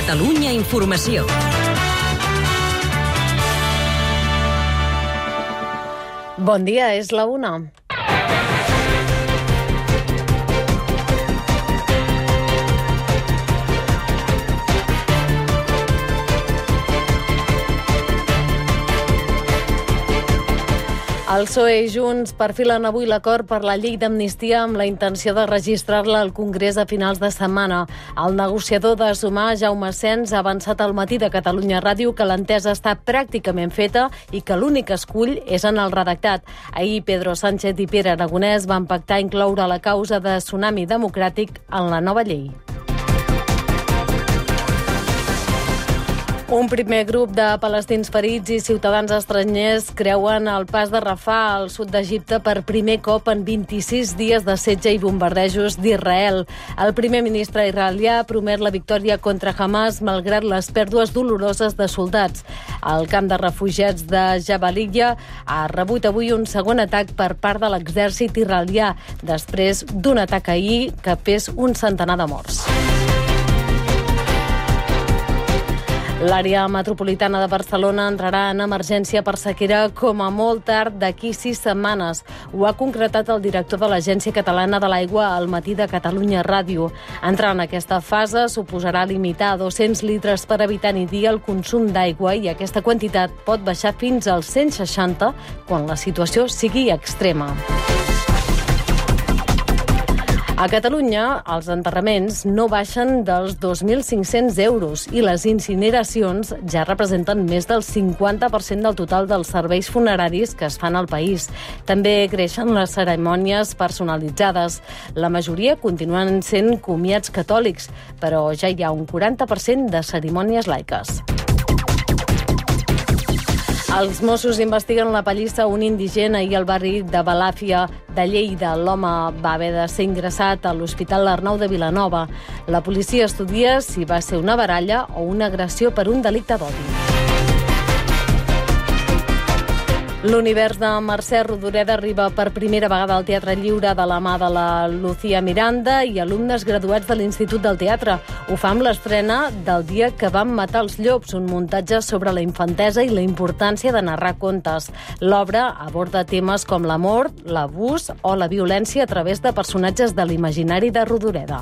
Catalunya Informació. Bon dia, és la 1. El PSOE i Junts perfilen avui l'acord per la llei d'amnistia amb la intenció de registrar-la al Congrés a finals de setmana. El negociador de Sumar, Jaume Sens, ha avançat al matí de Catalunya Ràdio que l'entesa està pràcticament feta i que l'únic escull és en el redactat. Ahir Pedro Sánchez i Pere Aragonès van pactar incloure la causa de Tsunami Democràtic en la nova llei. Un primer grup de palestins ferits i ciutadans estrangers creuen el pas de Rafah al sud d'Egipte per primer cop en 26 dies de setge i bombardejos d'Israel. El primer ministre israelià promet la victòria contra Hamas malgrat les pèrdues doloroses de soldats. El camp de refugiats de Jabalia ha rebut avui un segon atac per part de l'exèrcit israelià, després d'un atac ahir que fes un centenar de morts. L'àrea metropolitana de Barcelona entrarà en emergència per sequera com a molt tard d'aquí 6 setmanes. Ho ha concretat el director de l'Agència Catalana de l'Aigua al matí de Catalunya Ràdio. Entrar en aquesta fase suposarà limitar a 200 litres per habitant i dia el consum d'aigua i aquesta quantitat pot baixar fins als 160 quan la situació sigui extrema. A Catalunya, els enterraments no baixen dels 2.500 euros i les incineracions ja representen més del 50% del total dels serveis funeraris que es fan al país. També creixen les cerimònies personalitzades. La majoria continuen sent comiats catòlics, però ja hi ha un 40% de cerimònies laiques. Els Mossos investiguen la pallissa a un indigent ahir al barri de Balàfia de Lleida. L'home va haver de ser ingressat a l'Hospital Arnau de Vilanova. La policia estudia si va ser una baralla o una agressió per un delicte d'odi. L'univers de Mercè Rodoreda arriba per primera vegada al Teatre Lliure de la mà de la Lucía Miranda i alumnes graduats de l'Institut del Teatre. Ho fa amb l'estrena del Dia que vam matar els llops, un muntatge sobre la infantesa i la importància de narrar contes. L'obra aborda temes com l'amor, l'abús o la violència a través de personatges de l'imaginari de Rodoreda.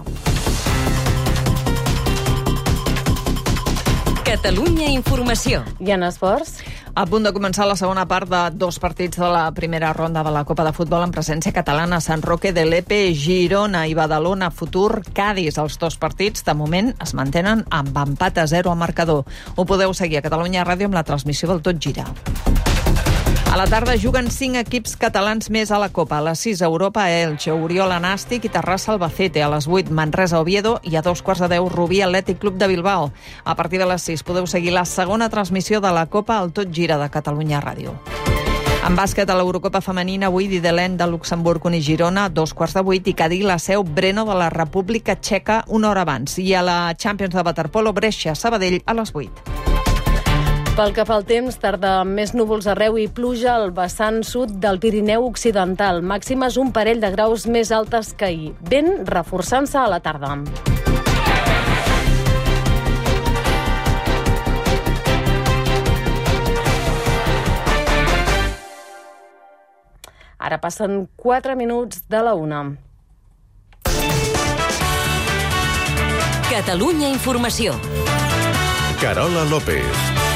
Catalunya Informació. I en esports? A punt de començar la segona part de 2 partits de la primera ronda de la Copa de Futbol en presència catalana. Sant Roque de Lepe, Girona i Badalona Futur, Cadis. Els 2 partits, de moment, es mantenen amb empat a 0 al marcador. Ho podeu seguir a Catalunya Ràdio amb la transmissió del Tot Gira. A la tarda juguen 5 equips catalans més a la Copa. A les 6, Europa, Elche, Oriola, Nàstic i Terrassa, Albacete. A les 8, Manresa, Oviedo i a 2:15, Rubí, Atlètic Club de Bilbao. A partir de les 6 podeu seguir la segona transmissió de la Copa al Tot Gira de Catalunya Ràdio. En bàsquet, a l'Eurocopa femenina, avui Didelén de Luxemburg i Girona, 7:15, i Cadí, la Seu, Breno de la República Txeca, 1 hora abans. I a la Champions de waterpolo, Brescia, Sabadell, a les 8. Pel que fa al temps, tarda amb més núvols arreu i pluja al vessant sud del Pirineu Occidental. Màximes un parell de graus més altes que ahir. Vent reforçant-se a la tarda. Ara passen 4 minuts de la 1. Catalunya Informació. Carola López.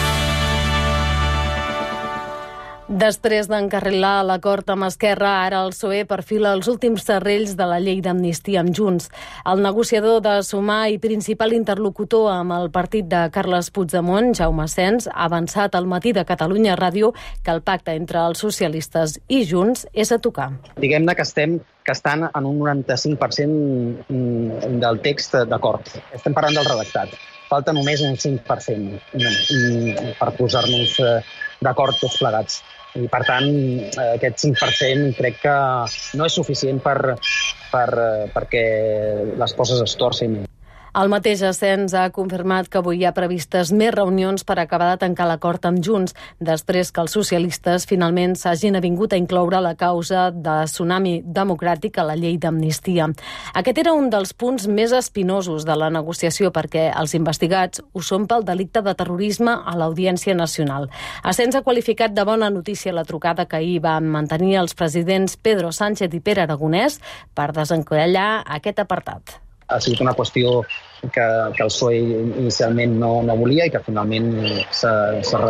Després d'encarrilar l'acord amb Esquerra, ara el PSOE perfila els últims serrells de la llei d'amnistia amb Junts. El negociador de Sumar i principal interlocutor amb el partit de Carles Puigdemont, Jaume Sens, ha avançat al matí de Catalunya Ràdio que el pacte entre els socialistes i Junts és a tocar. Diguem-ne que estan en un 95% del text d'acord. Estem parlant del redactat. Falta només un 5% per posar-nos d'acord tots plegats. I, per tant, aquest 5% crec que no és suficient perquè les coses es torcin. El mateix Ascens ha confirmat que avui hi ha previstes més reunions per acabar de tancar l'acord amb Junts, després que els socialistes finalment s'hagin avingut a incloure la causa de Tsunami Democràtic a la llei d'amnistia. Aquest era un dels punts més espinosos de la negociació perquè els investigats ho són pel delicte de terrorisme a l'Audiència Nacional. Ascens ha qualificat de bona notícia la trucada que ahir van mantenir els presidents Pedro Sánchez i Pere Aragonès per desencallar aquest apartat. Ha sigut una qüestió que el PSOE inicialment no volia i que finalment s'ha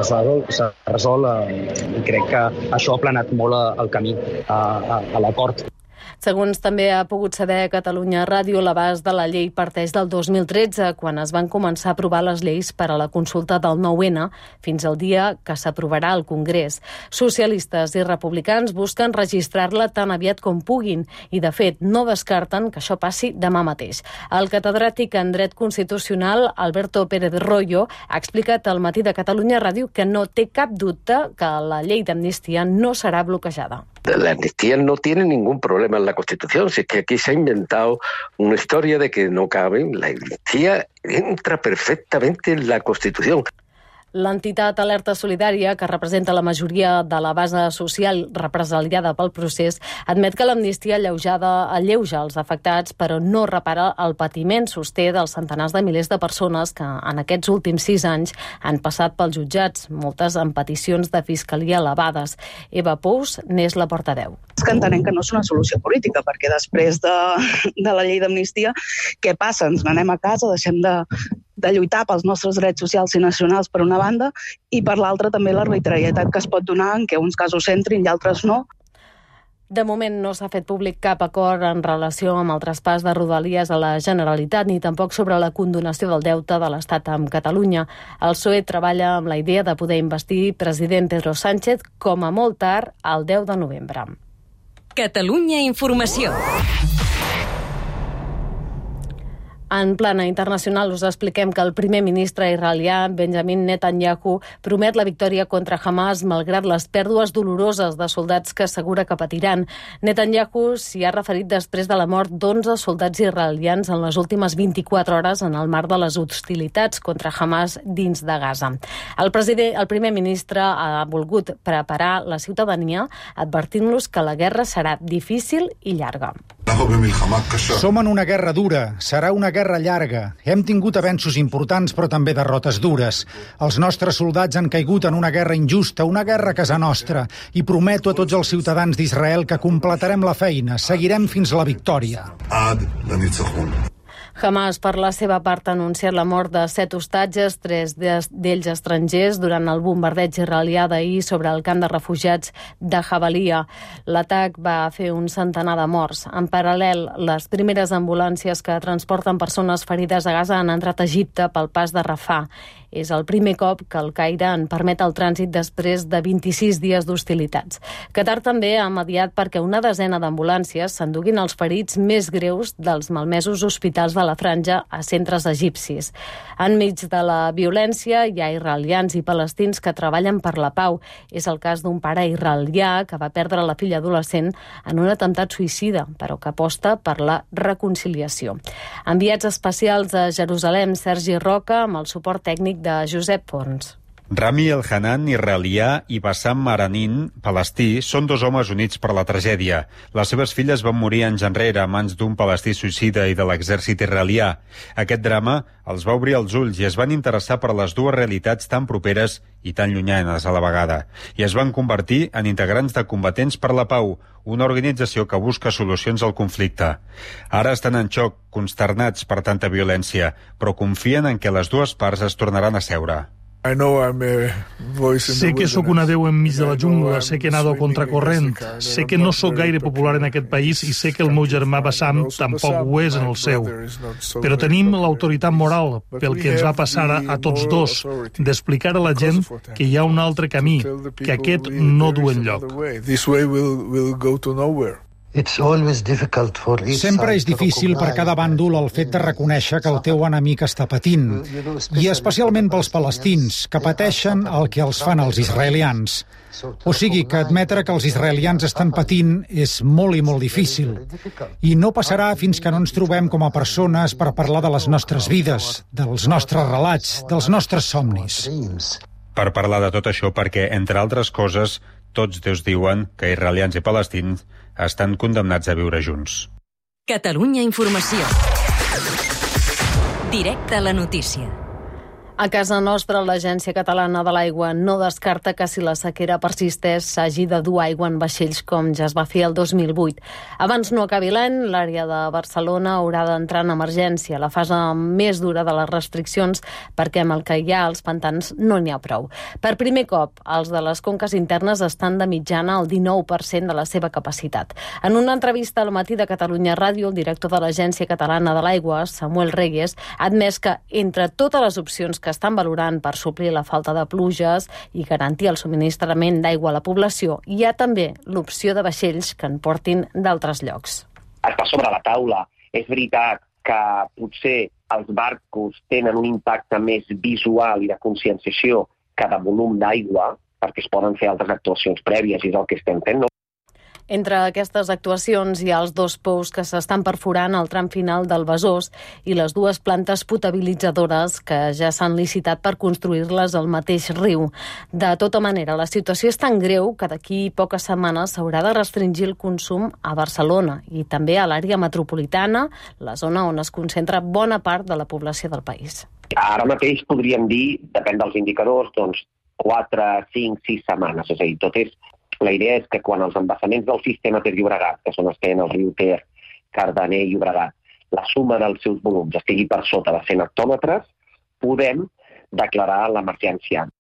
resolt i crec que això ha aplanat molt el camí a l'acord. Segons també ha pogut saber Catalunya Ràdio, l'abast de la llei parteix del 2013, quan es van començar a aprovar les lleis per a la consulta del 9-N, fins al dia que s'aprovarà al Congrés. Socialistes i republicans busquen registrar-la tan aviat com puguin i, de fet, no descarten que això passi demà mateix. El catedràtic en dret constitucional, Alberto Pérez Royo, ha explicat al Matí de Catalunya Ràdio que no té cap dubte que la llei d'amnistia no serà bloquejada. La amnistía no tiene ningún problema en la Constitución, si es que aquí se ha inventado una historia de que no cabe. La amnistía entra perfectamente en la Constitución. L'entitat Alerta Solidària, que representa la majoria de la base social represaliada pel procés, admet que l'amnistia alleuja els afectats, però no repara el patiment, sosté, dels centenars de milers de persones que en aquests últims 6 anys han passat pels jutjats, moltes amb peticions de fiscalia elevades. Eva Pous n'és la portaveu. És que entenem que no és una solució política, perquè després de la llei d'amnistia, què passa? Ens n'anem a casa, deixem de lluitar pels nostres drets socials i nacionals per una banda i per l'altra també l'arbitrarietat que es pot donar en què uns casos s'entrin i altres no. De moment no s'ha fet públic cap acord en relació amb el traspàs de Rodalies a la Generalitat ni tampoc sobre la condonació del deute de l'Estat amb Catalunya. El PSOE treballa amb la idea de poder investir president Pedro Sánchez com a molt tard el 10 de novembre. Catalunya Informació. En plana internacional us expliquem que el primer ministre israelià, Benjamin Netanyahu, promet la victòria contra Hamas malgrat les pèrdues doloroses de soldats que assegura que patiran. Netanyahu s'hi ha referit després de la mort d'11 soldats israelians en les últimes 24 hores en el marc de les hostilitats contra Hamas dins de Gaza. El primer ministre ha volgut preparar la ciutadania advertint-los que la guerra serà difícil i llarga. Som en una guerra dura, serà una guerra llarga. Hem tingut avenços importants, però també derrotes dures. Els nostres soldats han caigut en una guerra injusta, una guerra a casa nostra, i prometo a tots els ciutadans d'Israel que completarem la feina, seguirem fins a la victòria. Hamas, per la seva part, ha anunciat la mort de 7 hostatges, 3 d'ells estrangers, durant el bombardeig israelià d'ahir sobre el camp de refugiats de Jabalia. L'atac va fer un centenar de morts. En paral·lel, les primeres ambulàncies que transporten persones ferides a Gaza han entrat a Egipte pel pas de Rafah. És el primer cop que el Caire en permet el trànsit després de 26 dies d'hostilitats. Qatar també ha mediat perquè una desena d'ambulàncies s'enduguin els ferits més greus dels malmesos hospitals de la Franja a centres egipcis. Enmig de la violència hi ha israelians i palestins que treballen per la pau. És el cas d'un pare israelià que va perdre la filla adolescent en un atemptat suïcida, però que aposta per la reconciliació. Enviats especials a Jerusalem, Sergi Roca, amb el suport tècnic de Josep Pons. Rami El-Hanan, israelià, i Bassam Maranin, palestí, són 2 homes units per la tragèdia. Les seves filles van morir anys enrere a mans d'un palestí suïcida i de l'exèrcit israelià. Aquest drama els va obrir els ulls i es van interessar per les dues realitats tan properes i tan llunyanes a la vegada. I es van convertir en integrants de Combatents per la Pau, una organització que busca solucions al conflicte. Ara estan en xoc, consternats per tanta violència, però confien en que les dues parts es tornaran a seure. Sé que sóc una veu enmig de la jungla, sé que nado contracorrent, sé que no sóc gaire popular en aquest país i sé que el meu germà Bassam tampoc ho és en el seu. Però tenim l'autoritat moral, pel que ens va passar a tots dos, d'explicar a la gent que hi ha un altre camí, que aquest no du enlloc. Sempre és difícil per cada bàndol el fet de reconèixer que el teu enemic està patint, i especialment pels palestins, que pateixen el que els fan els israelians. O sigui que admetre que els israelians estan patint és molt i molt difícil. I no passarà fins que no ens trobem com a persones per parlar de les nostres vides, dels nostres relats, dels nostres somnis. Per parlar de tot això perquè, entre altres coses, tots dos diuen que israelians i palestins estan condemnats a viure junts. Catalunya Informació. Directe a la notícia. A casa nostra, l'Agència Catalana de l'Aigua no descarta que si la sequera persisteix s'hagi de dur aigua en vaixells com ja es va fer el 2008. Abans no acabi l'any, l'àrea de Barcelona haurà d'entrar en emergència, la fase més dura de les restriccions, perquè amb el que hi ha als pantans no n'hi ha prou. Per primer cop, els de les conques internes estan de mitjana al 19% de la seva capacitat. En una entrevista al Matí de Catalunya Ràdio, el director de l'Agència Catalana de l'Aigua, Samuel Reyes, ha admès que entre totes les opcions que estan valorant per suplir la falta de pluges i garantir el subministrament d'aigua a la població, hi ha també l'opció de vaixells que en portin d'altres llocs. Està sobre la taula. És veritat que potser els barcos tenen un impacte més visual i de conscienciació que de volum d'aigua, perquè es poden fer altres actuacions prèvies i és el que estem fent, no? Entre aquestes actuacions hi ha els 2 pous que s'estan perforant al tram final del Besòs i les 2 plantes potabilitzadores que ja s'han licitat per construir-les al mateix riu. De tota manera, la situació és tan greu que d'aquí poques setmanes s'haurà de restringir el consum a Barcelona i també a l'àrea metropolitana, la zona on es concentra bona part de la població del país. Ara mateix podríem dir, depèn dels indicadors, 4, 5, 6 setmanes. És a dir, tot és... La idea és que quan els embassaments del sistema Ter-Llobregat, que són els que tenen el riu Ter, Cardener i Llobregat, la suma dels seus volums estigui per sota de 100 hectòmetres, podem declarar l'emergència.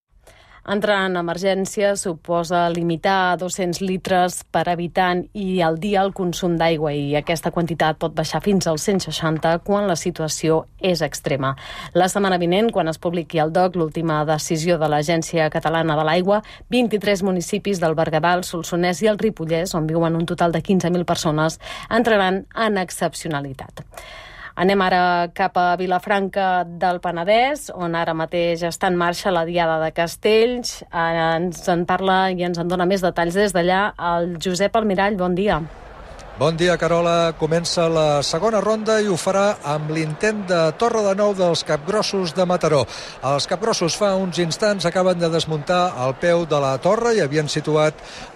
Entrar en emergència suposa limitar a 200 litres per habitant i al dia el consum d'aigua, i aquesta quantitat pot baixar fins als 160 quan la situació és extrema. La setmana vinent, quan es publiqui al DOC l'última decisió de l'Agència Catalana de l'Aigua, 23 municipis del Berguedà, el Solsonès i el Ripollès, on viuen un total de 15.000 persones, entraran en excepcionalitat. Anem ara cap a Vilafranca del Penedès, on ara mateix està en marxa la Diada de Castells. Ens en parla i ens en dona més detalls des d'allà el Josep Almirall. Bon dia. Bon dia, Carola. Comença la segona ronda i ho farà amb l'intent de Torre de Nou dels Capgrossos de Mataró. Els Capgrossos fa uns instants acaben de desmuntar el peu de la torre i l'havien situat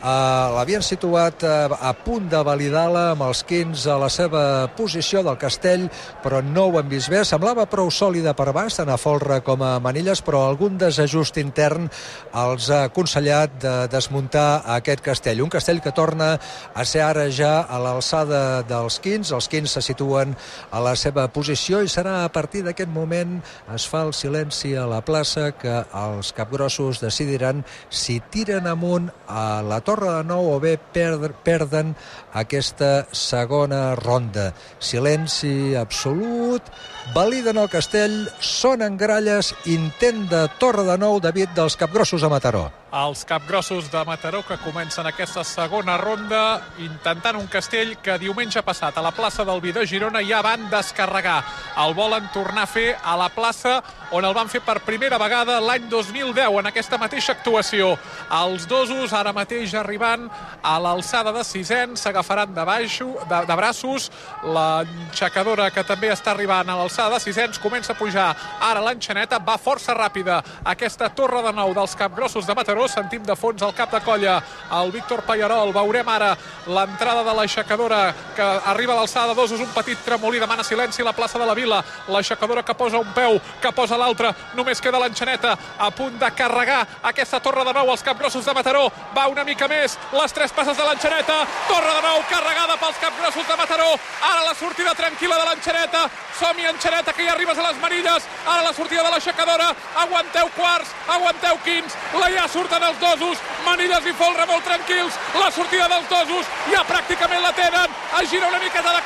a punt de validar-la amb els quins a la seva posició del castell, però no ho hem vist bé. Semblava prou sòlida per baix, tant a folre com a manilles, però algun desajust intern els ha aconsellat de desmuntar aquest castell. Un castell que torna a ser ara ja a l'alçada dels quins. Els quins se situen a la seva posició i serà a partir d'aquest moment es fa el silenci a la plaça que els capgrossos decidiran si tiren amunt a la Torre de Nou o bé perden aquesta segona ronda. Silenci absolut. Validen el castell, sonen gralles, intent de Torre de Nou, David, dels Capgrossos a Mataró. Els Capgrossos de Mataró que comencen aquesta segona ronda intentant un castell que diumenge passat a la plaça del Vi de Girona ja van descarregar. El volen tornar a fer a la plaça on el van fer per primera vegada l'any 2010 en aquesta mateixa actuació. Els dosos ara mateix arribant a l'alçada de Sisens s'agafaran de braços. L'enxacadora que també està arribant a l'alçada de Sisens comença a pujar ara l'enxaneta, va força ràpida aquesta Torre de Nou dels Capgrossos de Mataró. Sentim de fons el cap de colla, el Víctor Pallarol. Veurem ara l'entrada de l'aixecadora que arriba a l'alçada de dosos, un petit tremolí, demana silenci a la plaça de la Vila. L'aixecadora que posa un peu, que posa l'altre, només queda l'enxaneta a punt de carregar aquesta Torre de Nou. Els Capgrossos de Mataró va una mica més, les 3 passes de l'enxaneta, Torre de Nou carregada pels Capgrossos de Mataró. Ara la sortida tranquil·la de l'enxaneta, som-hi enxaneta que ja arribes a les manilles, ara la sortida de l'aixecadora, aguanteu quarts, aguanteu quins, ja surten els dosos, manilles i folre molt tranquils, la sortida dels dosos ja pràcticament la tenen, es gira una miqueta de quarts,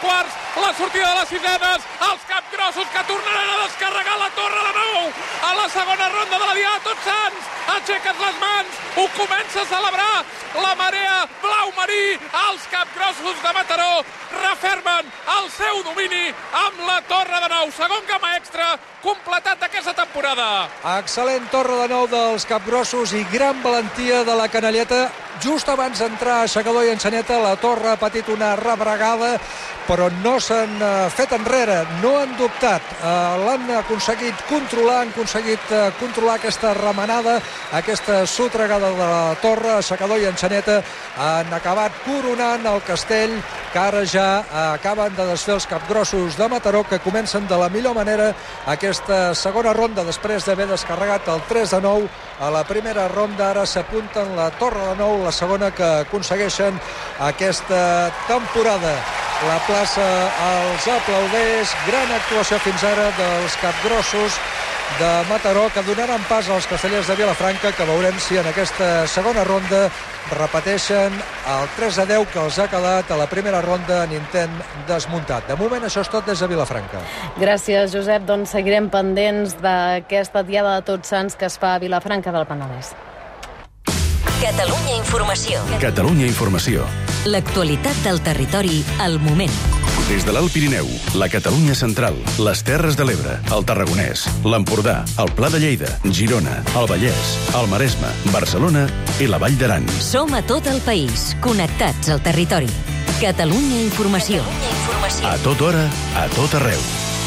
la sortida de les sisenes, els capgrossos que tornaran a descarregar la torre de nou a la segona ronda de la Diada de Tots Sants. Aixeques les mans, ho comença a celebrar la marea blau marí. Els capgrossos de Mataró refermen el seu domini amb la torre de nou. Segon gamma extra completat d'aquesta temporada. Excel·lent torre de nou dels capgrossos i gran valentia de la canalleta. Just abans d'entrar a Aixecador i Enxaneta, la torre ha patit una rebregada, però no s'han fet enrere, no han dubtat. L'han aconseguit controlar, controlar aquesta remenada, aquesta sotregada de la torre. Aixecador i Enxaneta han acabat coronant el castell, que ara ja acaben de desfer els capgrossos de Mataró, que comencen de la millor manera aquesta segona ronda després d'haver descarregat el 3-9 a la primera ronda. Ara s'apunten la torre de nou, la segona que aconsegueixen aquesta temporada. La plaça els aplaudeix. Gran actuació fins ara dels capgrossos de Mataró, que donaran pas als castellers de Vilafranca, que veurem si en aquesta segona ronda repeteixen el 3-10 que els ha quedat a la primera ronda en intent desmuntat. De moment això és tot des de Vilafranca. Gràcies, Josep. Doncs seguirem pendents d'aquesta Diada de Tots Sants que es fa a Vilafranca del Penedès. Catalunya Informació. Catalunya Informació. L'actualitat del territori al moment. Des de l'Alt Pirineu, la Catalunya Central, les Terres de l'Ebre, el Tarragonès, l'Empordà, el Pla de Lleida, Girona, el Vallès, el Maresme, Barcelona i la Vall d'Aran. Som a tot el país, connectats al territori. Catalunya Informació. A tota hora, a tot arreu.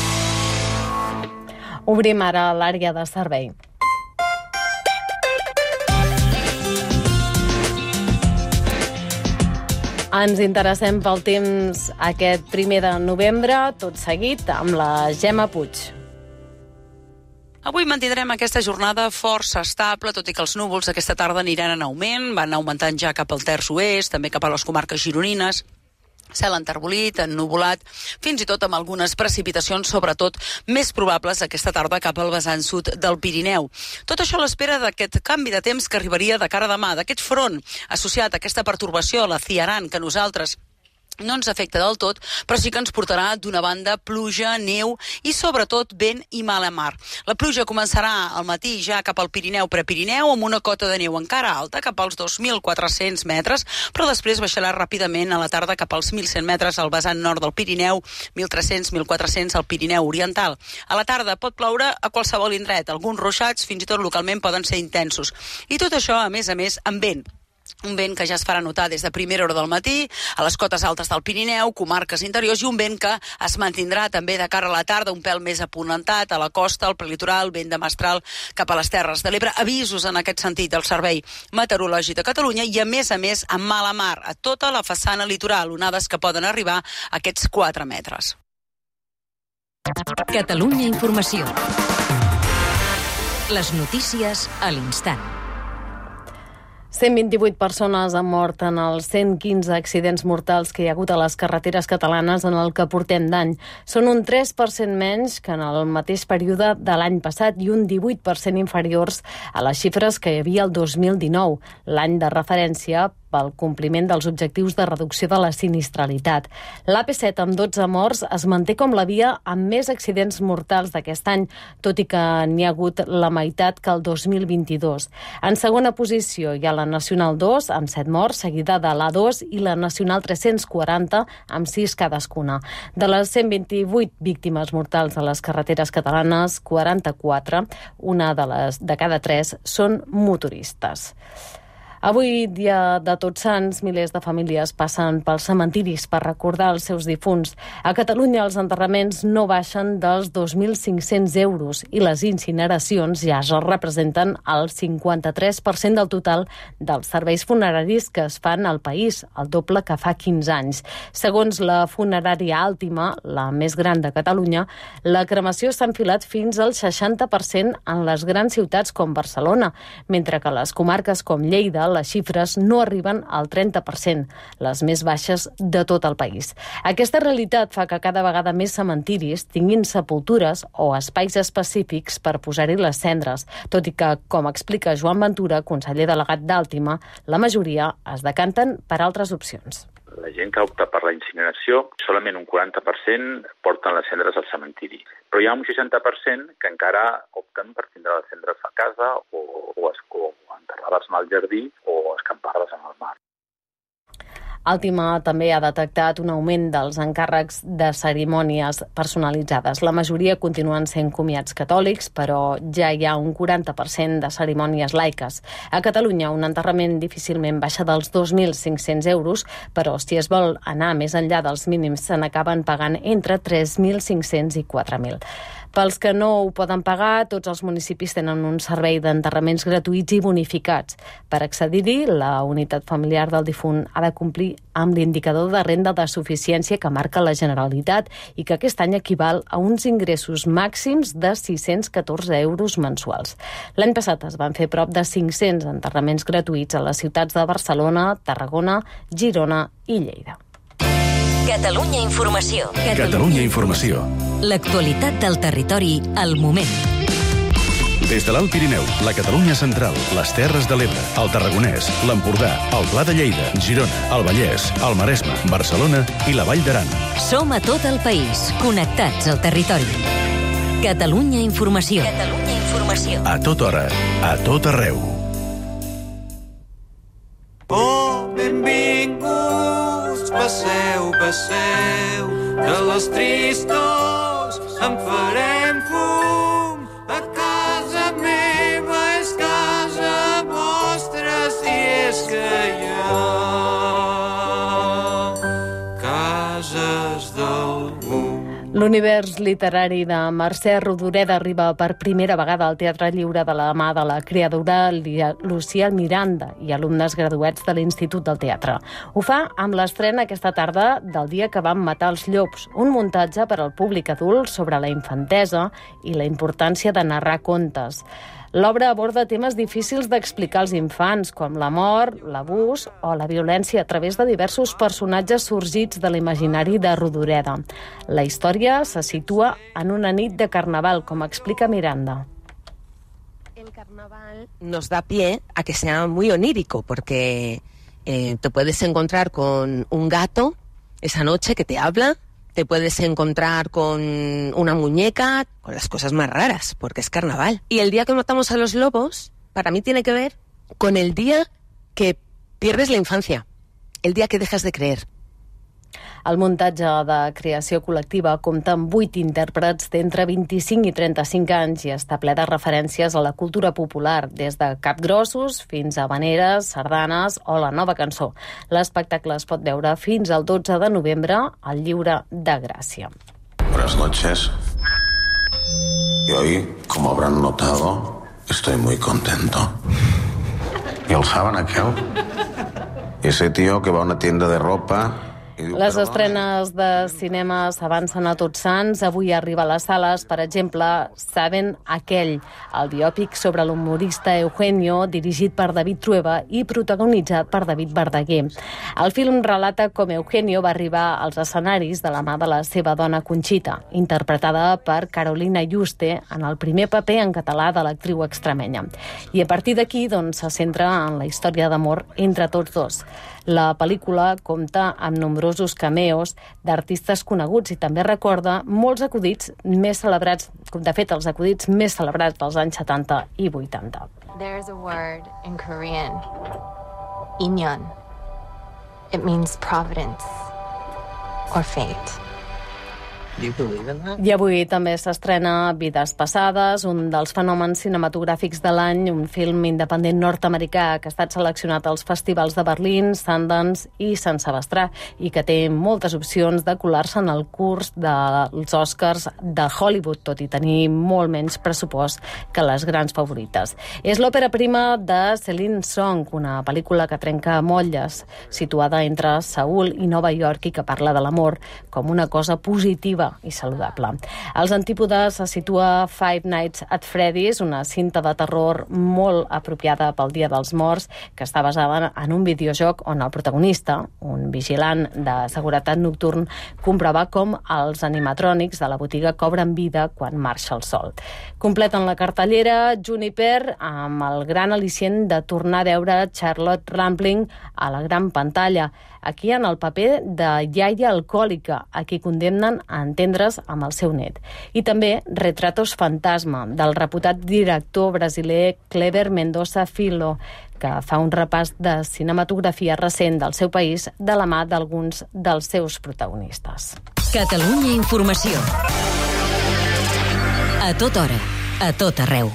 Obrim ara l'àrea de servei. Ens interessem pel temps aquest 1 de novembre, tot seguit amb la Gemma Puig. Avui mantindrem aquesta jornada força estable, tot i que els núvols aquesta tarda aniran en augment, van augmentant ja cap al terç oest, també cap a les comarques gironines. Cel enterbolit, ennuvolat, fins i tot amb algunes precipitacions, sobretot més probables aquesta tarda cap al vessant sud del Pirineu. Tot això a l'espera d'aquest canvi de temps que arribaria de cara a demà, d'aquest front associat a aquesta pertorbació, la Ciaran, que nosaltres no ens afecta del tot, però sí que ens portarà d'una banda pluja, neu i sobretot vent i mala mar. La pluja començarà al matí ja cap al Pirineu, Prepirineu, amb una cota de neu encara alta, cap als 2.400 metres, però després baixarà ràpidament a la tarda cap als 1.100 metres al vessant nord del Pirineu, 1.300-1.400 al Pirineu Oriental. A la tarda pot ploure a qualsevol indret, alguns ruixats fins i tot localment poden ser intensos. I tot això, a més, amb vent. Un vent que ja es farà notar des de primera hora del matí, a les cotes altes del Pirineu, comarques interiors, i un vent que es mantindrà també de cara a la tarda, un pèl més aponentat a la costa, al prelitoral, vent de mestral cap a les Terres de l'Ebre. Avisos en aquest sentit del Servei Meteorològic de Catalunya i, a més, amb mala mar a tota la façana litoral, onades que poden arribar a aquests 4 metres. Catalunya Informació. Les notícies a l'instant. 128 persones han mort en els 115 accidents mortals que hi ha hagut a les carreteres catalanes en el que portem d'any. Són un 3% menys que en el mateix període de l'any passat i un 18% inferiors a les xifres que hi havia el 2019, l'any de referència pel compliment dels objectius de reducció de la sinistralitat. L'AP7, amb 12 morts, es manté com la via amb més accidents mortals d'aquest any, tot i que n'hi ha hagut la meitat que el 2022. En segona posició hi ha la Nacional 2, amb 7 morts, seguida de l'A2 i la Nacional 340, amb 6 cadascuna. De les 128 víctimes mortals a les carreteres catalanes, 44, una de cada 3, són motoristes. Avui, dia de Tots Sants, milers de famílies passen pels cementiris per recordar els seus difunts. A Catalunya els enterraments no baixen dels 2.500 euros i les incineracions ja es representen el 53% del total dels serveis funeraris que es fan al país, el doble que fa 15 anys. Segons la funerària Àltima, la més gran de Catalunya, la cremació s'ha enfilat fins al 60% en les grans ciutats com Barcelona, mentre que les comarques com Lleida les xifres no arriben al 30%, les més baixes de tot el país. Aquesta realitat fa que cada vegada més cementiris tinguin sepultures o espais específics per posar-hi les cendres, tot i que, com explica Joan Ventura, conseller delegat d'Àltima, la majoria es decanten per altres opcions. La gent que opta per la incineració, solament un 40% porten les cendres al cementiri. Però hi ha un 60% que encara opten per tindre les cendres a casa o enterrar-les en el jardí o escampar-les en el mar. Altima també ha detectat un augment dels encàrrecs de cerimònies personalitzades. La majoria continuen sent comiats catòlics, però ja hi ha un 40% de cerimònies laiques. A Catalunya, un enterrament difícilment baixa dels 2.500 euros, però si es vol anar més enllà dels mínims, se n'acaben pagant entre 3.500 i 4.000. Pels que no ho poden pagar, tots els municipis tenen un servei d'enterraments gratuïts i bonificats. Per accedir-hi, la unitat familiar del difunt ha de complir amb l'indicador de renda de suficiència que marca la Generalitat i que aquest any equival a uns ingressos màxims de 614 euros mensuals. L'any passat es van fer prop de 500 enterraments gratuïts a les ciutats de Barcelona, Tarragona, Girona i Lleida. Catalunya Informació. Catalunya Informació. L'actualitat del territori al moment. Des de l'Alt Pirineu, la Catalunya Central, les Terres de l'Ebre, el Tarragonès, l'Empordà, el Pla de Lleida, Girona, el Vallès, el Maresme, Barcelona i la Vall d'Aran. Som a tot el país, connectats al territori. Catalunya Informació. Catalunya Informació. A tota hora, a tot arreu. Oh, benvinguts, passeu, passeu, de les tristors en farem fum. A casa meva és casa vostra, si és que hi ha cases d'algú. L'univers literari de Mercè Rodoreda arriba per primera vegada al Teatre Lliure de la mà de la creadora Lucía Miranda i alumnes graduats de l'Institut del Teatre. Ho fa amb l'estrena aquesta tarda del Dia que vam matar els llops, un muntatge per al públic adult sobre la infantesa i la importància de narrar contes. L'obra aborda temes difícils d'explicar als infants, com la mort, l'abús o la violència a través de diversos personatges sorgits de l'imaginari de Rodoreda. La història se situa en una nit de carnaval, com explica Miranda. El carnaval nos da pie a que sea muy onírico, porque te puedes encontrar con un gato esa noche que te habla, te puedes encontrar con una muñeca, con las cosas más raras, porque es carnaval. Y el día que matamos a los lobos, para mí tiene que ver con el día que pierdes la infancia, el día que dejas de creer. El muntatge de creació col·lectiva compta amb 8 intèrprets d'entre 25 i 35 anys i està ple de referències a la cultura popular, des de capgrossos fins a habaneres, sardanes o la nova cançó. L'espectacle es pot veure fins al 12 de novembre al Lliure de Gràcia. Buenas noches. Y hoy, como habrán notado, estoy muy contento. ¿Y el saben aquel? Ese tío que va a una tienda de ropa... Les estrenes de cinema s'avancen a Tots Sants. Avui arriba a les sales, per exemple, Saben aquell, el biòpic sobre l'humorista Eugenio, dirigit per David Trueba i protagonitzat per David Verdaguer. El film relata com Eugenio va arribar als escenaris de la mà de la seva dona Conxita, interpretada per Carolina Yuste en el primer paper en català de l'actriu extremenya. I a partir d'aquí, se centra en la història d'amor entre tots dos. La pel·lícula compta amb nombrosos cameos d'artistes coneguts i també recorda molts acudits més celebrats, de fet, els acudits més celebrats dels anys 70 i 80. There's a word in Korean, inyeon. It means providence or fate. I avui també s'estrena Vides passades, un dels fenòmens cinematogràfics de l'any, un film independent nord-americà que ha estat seleccionat als festivals de Berlín, Sundance i Sant Sebastià i que té moltes opcions de colar-se en el curs dels Oscars de Hollywood, tot i tenir molt menys pressupost que les grans favorites. És l'òpera prima de Celine Song, una pel·lícula que trenca motlles, situada entre Seül i Nova York i que parla de l'amor com una cosa positiva esportiva i saludable. Als antípodes se situa Five Nights at Freddy's, una cinta de terror molt apropiada pel Dia dels Morts, que està basada en un videojoc on el protagonista, un vigilant de seguretat nocturn, comprova com els animatrònics de la botiga cobren vida quan marxa el sol. Completen la cartellera Juniper amb el gran al·licient de tornar a veure Charlotte Rampling a la gran pantalla, aquí en el paper de iaia alcohòlica, a qui condemnen a entendre's amb el seu net. I també Retratos Fantasma, del reputat director brasiler Kleber Mendonça Filho, que fa un repàs de cinematografia recent del seu país de la mà d'alguns dels seus protagonistes. Catalunya Informació. A tota hora, a tot arreu.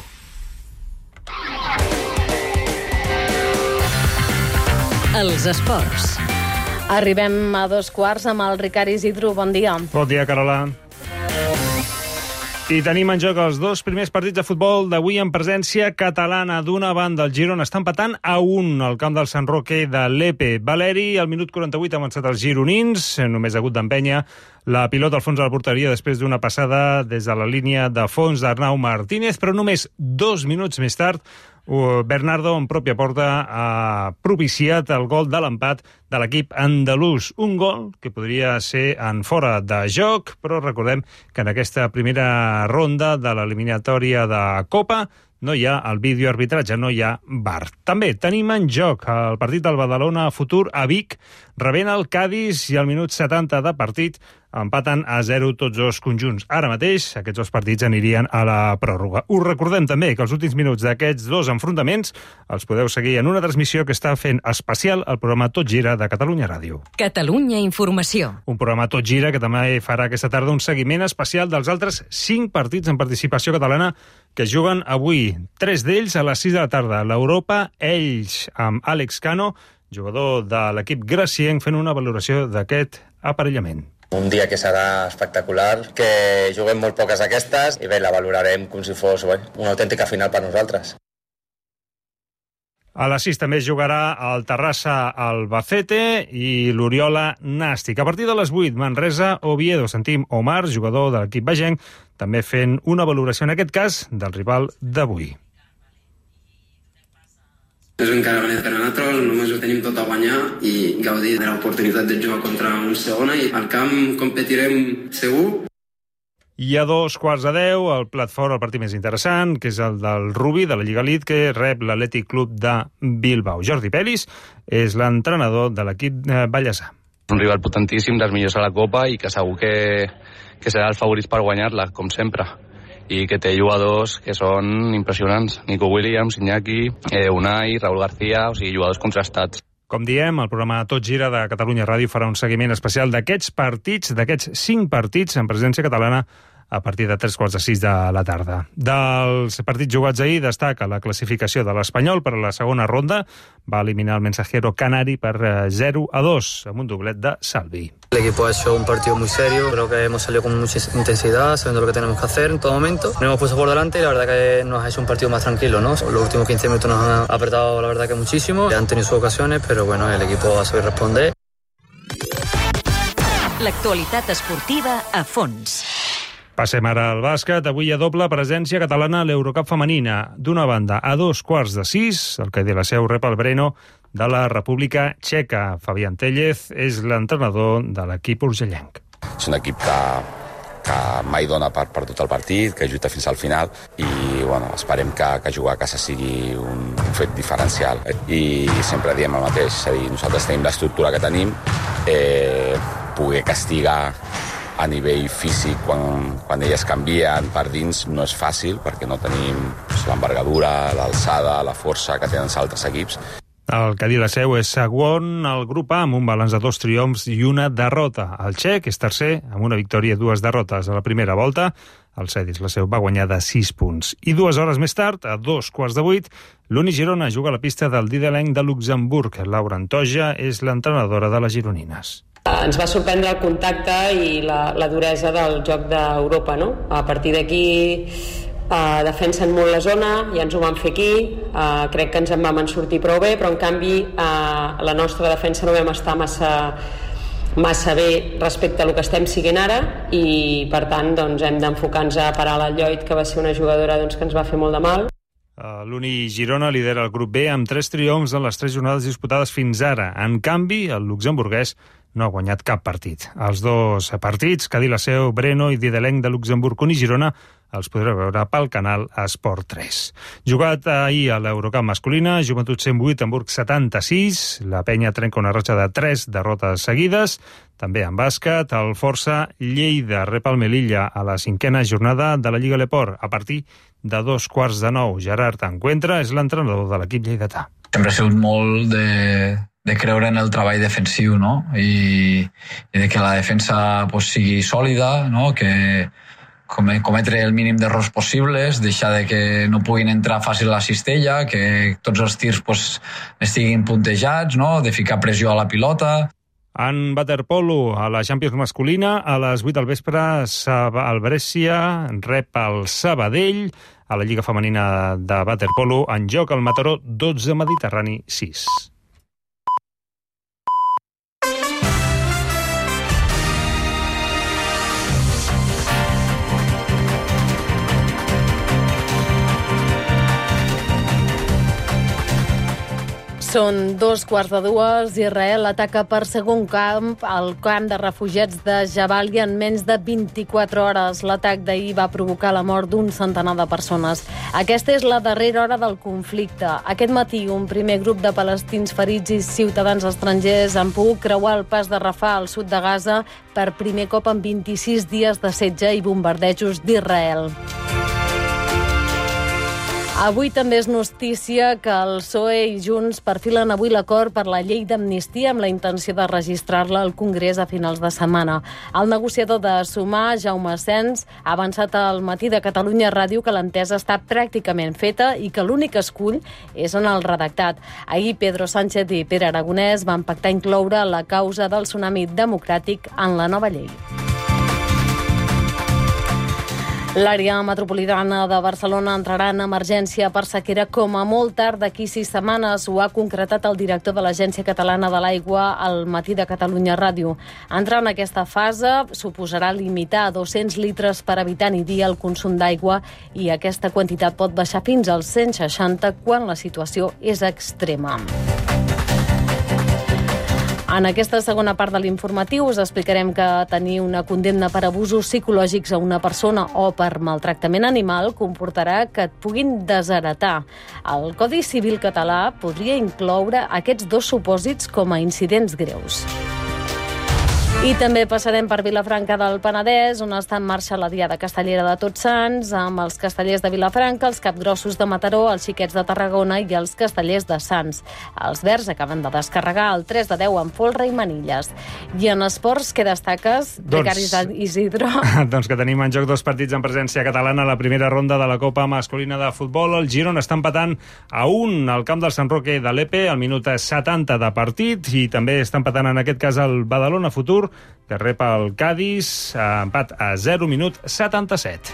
Els esports. Arribem a 2:15 amb el Ricard Isidro. Bon dia. Bon dia, Carola. I tenim en joc els dos primers partits de futbol d'avui en presència catalana. D'una banda, el Girona està empatant a 1 al camp del Sant Roque de l'Epe. Valeri, al minut 48, ha avançat els gironins. Només ha hagut d'empènyer la pilota al fons de la porteria després d'una passada des de la línia de fons d'Arnau Martínez, però només 2 minuts més tard Bernardo, en pròpia porta, ha propiciat el gol de l'empat de l'equip andalús. Un gol que podria ser en fora de joc, però recordem que en aquesta primera ronda de l'eliminatòria de Copa no hi ha el videoarbitratge, no hi ha VAR. També tenim en joc el partit del Badalona Futur a Vic, rebent el Cádiz, i al minut 70 de partit empaten a 0 tots dos conjunts. Ara mateix aquests dos partits anirien a la pròrroga. Us recordem també que els últims minuts d'aquests dos enfrontaments els podeu seguir en una transmissió que està fent especial el programa Tot Gira de Catalunya Ràdio. Catalunya Informació. Un programa Tot Gira que també farà aquesta tarda un seguiment especial dels altres 5 partits en participació catalana que es juguen avui. 3 d'ells a les 6 de la tarda. L'Europa, ells amb Àlex Cano, jugador de l'equip gracienc, fent una valoració d'aquest aparellament. Un dia que serà espectacular, que juguem molt poques d'aquestes i bé, la valorarem com si fos una autèntica final per nosaltres. A les 6 també jugarà el Terrassa Albacete i l'Oriola Nàstic. A partir de les 8, Manresa Oviedo. Sentim Omar, jugador de l'equip bagenc, també fent una valoració, en aquest cas, del rival d'avui. És un cara benet per a nosaltres, només ho tenim tot a guanyar i gaudir de l'oportunitat de jugar contra un segona, i al camp competirem segur. I a 2:15, el plat fort, el partit més interessant, que és el del Rubí, de la Lliga Elite, que rep l'Atlètic Club de Bilbao. Jordi Peris és l'entrenador de l'equip ballesà. Un rival potentíssim, dels millors a la Copa, i que segur que serà els favorits per guanyar-la, com sempre. I que té jugadors que són impressionants. Nico Williams, Iñaki, Unai, Raúl García, o sigui, jugadors contrastats. Com diem, el programa Tot Gira de Catalunya Ràdio farà un seguiment especial d'aquests partits, d'aquests 5 partits en presència catalana a partir de 3:45 de la tarda. Dels partits jugats ahir destaca la classificació de l'Espanyol per a la segona ronda. Va eliminar el Mensajero Canari per 0-2 amb un doblet de Salvi. El equipo ha hecho un partido muy serio, creo que hemos salido con mucha intensidad, sabiendo lo que tenemos que hacer en todo momento. Nos hemos puesto por delante y la verdad que nos ha hecho un partido más tranquilo, ¿no? Los últimos 15 minutos nos han apretado, la verdad que muchísimo. Han tenido sus ocasiones, pero bueno, el equipo ha sabido responder. L'actualitat esportiva a fons. Passem ara al bàsquet. Avui hi ha doble presència catalana a l'Eurocup femenina. D'una banda, a 2:15, el que de la Seu rep el Breno de la República Txeca. Fabián Tellez és l'entrenador de l'equip urgellenc. És un equip que mai dona per tot el partit, que lluita fins al final, i bueno, esperem que jugar a casa sigui un fet diferencial. I sempre diem el mateix, és a dir, nosaltres tenim l'estructura que tenim, poder castigar a nivell físic quan elles canvien per dins no és fàcil, perquè no tenim l'envergadura, l'alçada, la força que tenen els altres equips. El Cadí la Seu és segon al grup A amb un balanç de 2 triomfs i una derrota. El txec és tercer amb una victòria i 2 derrotes. A la primera volta, el Cedis la Seu va guanyar de 6 punts. I 2 hores més tard, a 2:15, l'Uni Girona juga a la pista del Didelenc de Luxemburg. Laura Antoja és l'entrenadora de les gironines. Ens va sorprendre el contacte i la duresa del joc d'Europa, no? A partir d'aquí defensen molt la zona, ja ens ho van fer aquí, crec que ens en vam sortir prou bé, però en canvi la nostra defensa no vam estar massa bé respecte a el que estem siguent ara, i per tant doncs, hem d'enfocar-nos a parar la Lloyd, que va ser una jugadora doncs, que ens va fer molt de mal. L'Uni Girona lidera el grup B amb 3 triomfs en les 3 jornades disputades fins ara. En canvi, el luxemburguès no ha guanyat cap partit. Els 2 partits, Cadí la Seu, Breno i Didelenc de Luxemburg, Uni Girona, els podreu veure pel canal Esport 3. Jugat ahir a l'Eurocup masculina, Joventut 108, Hamburg 76, la Penya trenca una ratxa de 3 derrotes seguides. També en bàsquet, el Força Lleida rep el Melilla a la 5a jornada de la Lliga Leport a partir de 8:45. Gerard Encuentra és l'entrenador de l'equip lleidatà. Sempre ha sigut molt de creure en el treball defensiu, no? I de que la defensa pues, sigui sòlida, no? Que cometre el mínim d'errors possibles, deixar de que no puguin entrar fàcil a la cistella, que tots els tirs pues, estiguin puntejats, no? De ficar pressió a la pilota. En waterpolo, a la Champions masculina, a les 8 del vespre, el Brescia rep el Sabadell. A la Lliga Femenina de waterpolo, en joc el Mataró 12, Mediterrani 6. Són 2:15. Israel ataca per segon camp al camp de refugiats de Jabalia en menys de 24 hores. L'atac d'ahir va provocar la mort d'un centenar de persones. Aquesta és la darrera hora del conflicte. Aquest matí, un primer grup de palestins ferits i ciutadans estrangers han pogut creuar el pas de Rafah al sud de Gaza per primer cop en 26 dies de setge i bombardejos d'Israel. Avui també és notícia que el PSOE i Junts perfilen avui l'acord per la llei d'amnistia amb la intenció de registrar-la al Congrés a finals de setmana. El negociador de Sumar, Jaume Sens, ha avançat al Matí de Catalunya Ràdio que l'entesa està pràcticament feta i que l'únic escull és en el redactat. Ahir Pedro Sánchez i Pere Aragonès van pactar incloure la causa del tsunami democràtic en la nova llei. L'àrea metropolitana de Barcelona entrarà en emergència per sequera com a molt tard d'aquí 6 setmanes. Ho ha concretat el director de l'Agència Catalana de l'Aigua al Matí de Catalunya Ràdio. Entrar en aquesta fase suposarà limitar a 200 litres per habitant i dia el consum d'aigua i aquesta quantitat pot baixar fins als 160 quan la situació és extrema. En aquesta segona part de l'informatiu us explicarem que tenir una condemna per abusos psicològics a una persona o per maltractament animal comportarà que et puguin desheretar. El Codi Civil català podria incloure aquests 2 supòsits com a incidents greus. I també passarem per Vilafranca del Penedès, on està en marxa la Diada Castellera de Tots Sants, amb els castellers de Vilafranca, els capgrossos de Mataró, els xiquets de Tarragona i els castellers de Sants. Els verds acaben de descarregar el 3-10 en folre i manilles. I en esports, què destaques, Becaris Isidro? Doncs que tenim en joc 2 partits en presència catalana a la primera ronda de la Copa Masculina de Futbol. El Girona està empatant a 1 al camp del Sant Roque de l'Epe, al minut 70 de partit, i també està empatant en aquest cas el Badalona Futur, que rep el Cádiz, empat a 0, minut 77.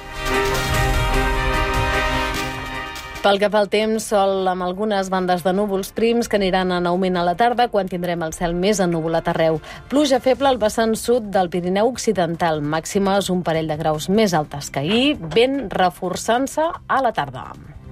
Pel que fa al temps, sol amb algunes bandes de núvols prims que aniran en augment a la tarda quan tindrem el cel més ennuvolat arreu. Pluja feble al vessant sud del Pirineu Occidental, màximes un parell de graus més altes que ahir, vent reforçant-se a la tarda.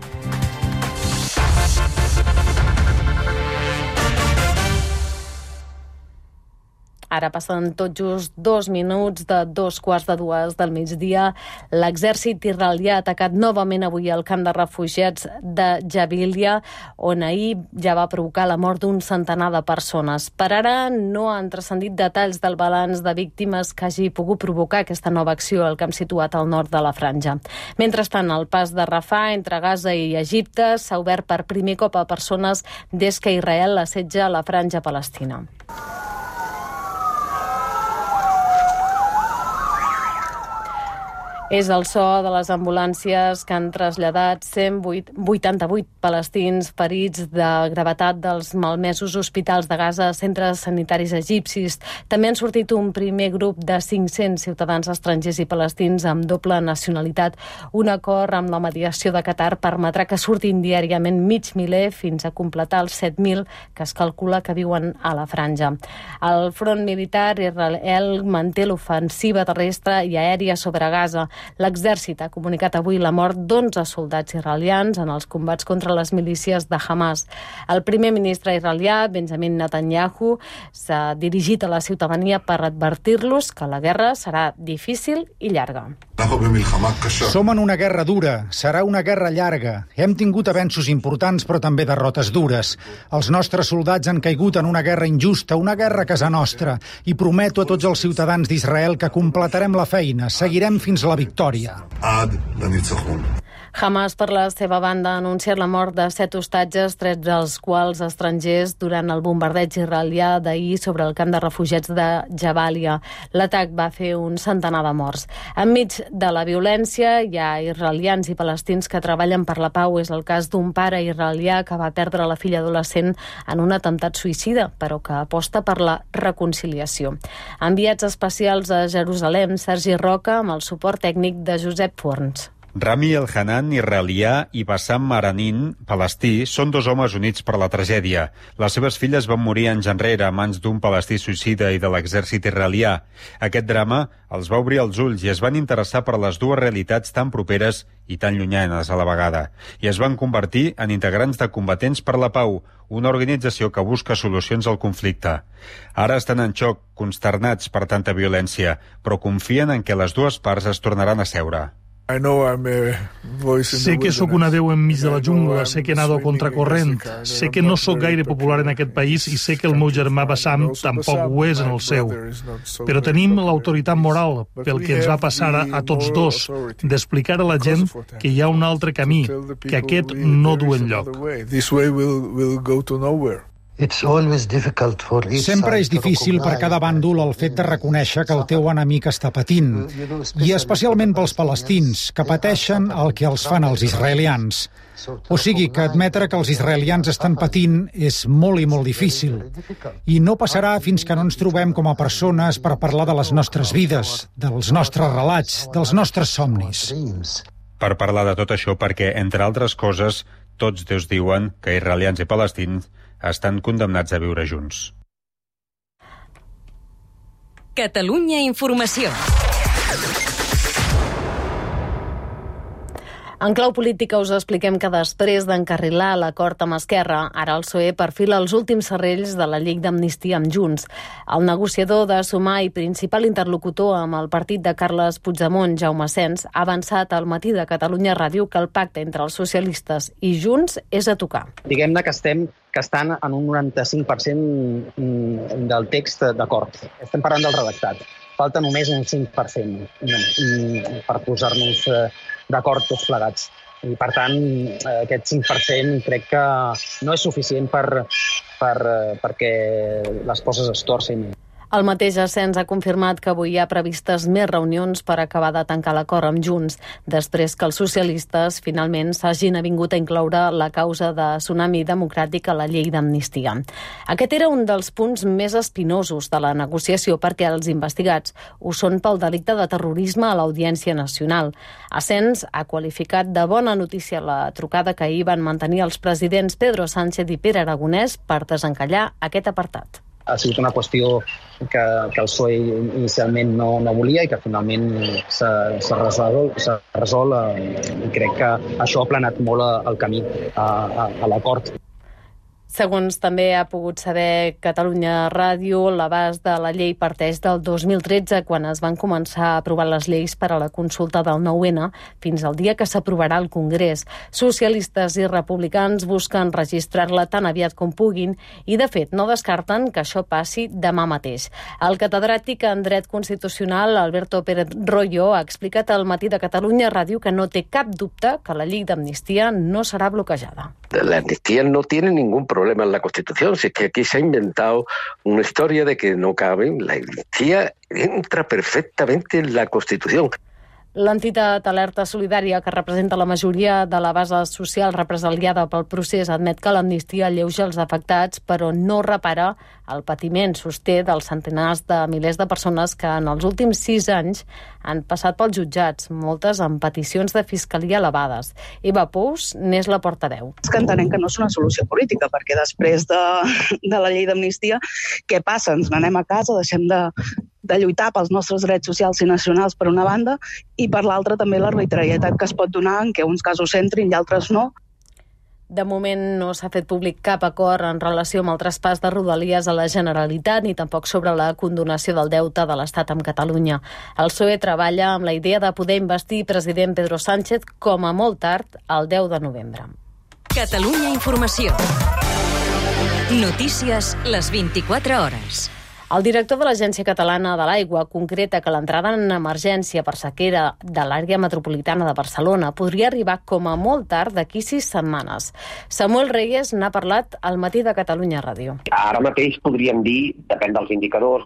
Ara passen tot just 2 minuts de 2:15 del migdia. L'exèrcit israelià ha atacat novament avui el camp de refugiats de Jabalia, on ahir ja va provocar la mort d'un centenar de persones. Per ara no han transcendit detalls del balanç de víctimes que hagi pogut provocar aquesta nova acció al camp situat al nord de la franja. Mentrestant, el pas de Rafah entre Gaza i Egipte s'ha obert per primer cop a persones des que Israel assetja la franja palestina. És el so de les ambulàncies que han traslladat 188 palestins ferits de gravetat dels malmesos hospitals de Gaza a centres sanitaris egipcis. També han sortit un primer grup de 500 ciutadans estrangers i palestins amb doble nacionalitat. Un acord amb la mediació de Qatar permetrà que surtin diàriament mig miler fins a completar els 7.000 que es calcula que viuen a la franja. El front militar Israel manté l'ofensiva terrestre i aèria sobre Gaza. L'exèrcit ha comunicat avui la mort d'11 soldats israelians en els combats contra les milícies de Hamas. El primer ministre israelià, Benjamin Netanyahu, s'ha dirigit a la ciutadania per advertir-los que la guerra serà difícil i llarga. Som en una guerra dura, serà una guerra llarga. Hem tingut avenços importants però també derrotes dures. Els nostres soldats han caigut en una guerra injusta, una guerra a casa nostra, i prometo a tots els ciutadans d'Israel que completarem la feina, seguirem fins a la victòria. Hamas, per la seva banda, ha anunciat la mort de 7 hostatges, 3 dels quals estrangers, durant el bombardeig israelià d'ahir sobre el camp de refugiats de Jabalia. L'atac va fer un centenar de morts. Enmig de la violència hi ha israelians i palestins que treballen per la pau. És el cas d'un pare israelià que va perdre la filla adolescent en un atemptat suïcida, però que aposta per la reconciliació. Enviats especials a Jerusalem, Sergi Roca, amb el suport tècnic de Josep Forns. Rami El-Hanan, israelià, i Bassam Maranin, palestí, són 2 homes units per la tragèdia. Les seves filles van morir anys enrere a mans d'un palestí suïcida i de l'exèrcit israelià. Aquest drama els va obrir els ulls i es van interessar per les dues realitats tan properes i tan llunyanes a la vegada. I es van convertir en integrants de Combatents per la Pau, una organització que busca solucions al conflicte. Ara estan en xoc, consternats per tanta violència, però confien en que les dues parts es tornaran a seure. Sé que sóc una veu enmig de la jungla, sé que nado a contracorrent, sé que no sóc gaire popular en aquest país i sé que el meu germà Bassam tampoc ho és en el seu. Però tenim l'autoritat moral, pel que ens va passar a tots dos, d'explicar a la gent que hi ha un altre camí, que aquest no du enlloc. Sempre és difícil per cada bàndol el fet de reconèixer que el teu enemic està patint, i especialment pels palestins, que pateixen el que els fan els israelians. O sigui que admetre que els israelians estan patint és molt i molt difícil. I no passarà fins que no ens trobem com a persones per parlar de les nostres vides, dels nostres relats, dels nostres somnis. Per parlar de tot això perquè, entre altres coses, tots dos diuen que israelians i palestins estan condemnats a viure junts. Catalunya Informació. En clau política us expliquem que després d'encarrilar l'acord amb Esquerra, ara el PSOE perfila els últims serrells de la llei d'amnistia amb Junts. El negociador de sumar i principal interlocutor amb el partit de Carles Puigdemont, Jaume Sens, ha avançat al matí de Catalunya Ràdio que el pacte entre els socialistes i Junts és a tocar. Diguem-ne que estan en un 95% del text d'acord. Estem parlant del redactat. Falta només un 5% per posar-nos d'acord tots plegats. I, per tant, aquest 5% crec que no és suficient perquè les coses es torcin. El mateix Ascens ha confirmat que avui hi ha previstes més reunions per acabar de tancar l'acord amb Junts, després que els socialistes finalment s'hagin avingut a incloure la causa de Tsunami Democràtic a la llei d'amnistia. Aquest era un dels punts més espinosos de la negociació perquè els investigats ho són pel delicte de terrorisme a l'Audiència Nacional. Ascens ha qualificat de bona notícia la trucada que ahir van mantenir els presidents Pedro Sánchez i Pere Aragonès per desencallar aquest apartat. Ha sigut una qüestió que el PSOE inicialment no volia i que finalment s'ha resolt i crec que això ha aplanat molt el camí a l'acord. Segons també ha pogut saber Catalunya Ràdio, l'abast de la llei parteix del 2013, quan es van començar a aprovar les lleis per a la consulta del 9-N, fins al dia que s'aprovarà al Congrés. Socialistes i republicans busquen registrar-la tan aviat com puguin i, de fet, no descarten que això passi demà mateix. El catedràtic en dret constitucional, Alberto Pérez Royo, ha explicat al matí de Catalunya Ràdio que no té cap dubte que la llei d'amnistia no serà bloquejada. La amnistía no tiene ningún problema en la Constitución, si es que aquí se ha inventado una historia de que no cabe. La amnistía entra perfectamente en la Constitución. L'entitat Alerta Solidària, que representa la majoria de la base social represaliada pel procés, admet que l'amnistia alleuja els afectats, però no repara el patiment, sosté, dels centenars de milers de persones que en els últims 6 anys han passat pels jutjats, moltes amb peticions de fiscalia elevades. Eva Pous n'és la portaveu. És que entenem que no és una solució política, perquè després de la llei d'amnistia, què passa? Ens n'anem a casa, deixem de lluitar pels nostres drets socials i nacionals per una banda, i per l'altra també l'arbitrarietat que es pot donar en què uns casos s'entrin i altres no. De moment no s'ha fet públic cap acord en relació amb el traspàs de Rodalies a la Generalitat ni tampoc sobre la condonació del deute de l'Estat amb Catalunya. El PSOE treballa amb la idea de poder investir president Pedro Sánchez com a molt tard el 10 de novembre. Catalunya Informació. Notícies les 24 hores. El director de l'Agència Catalana de l'Aigua concreta que l'entrada en emergència per sequera de l'àrea metropolitana de Barcelona podria arribar com a molt tard d'aquí 6 setmanes. Samuel Reyes n'ha parlat al Matí de Catalunya Ràdio. Ara mateix podríem dir, depèn dels indicadors,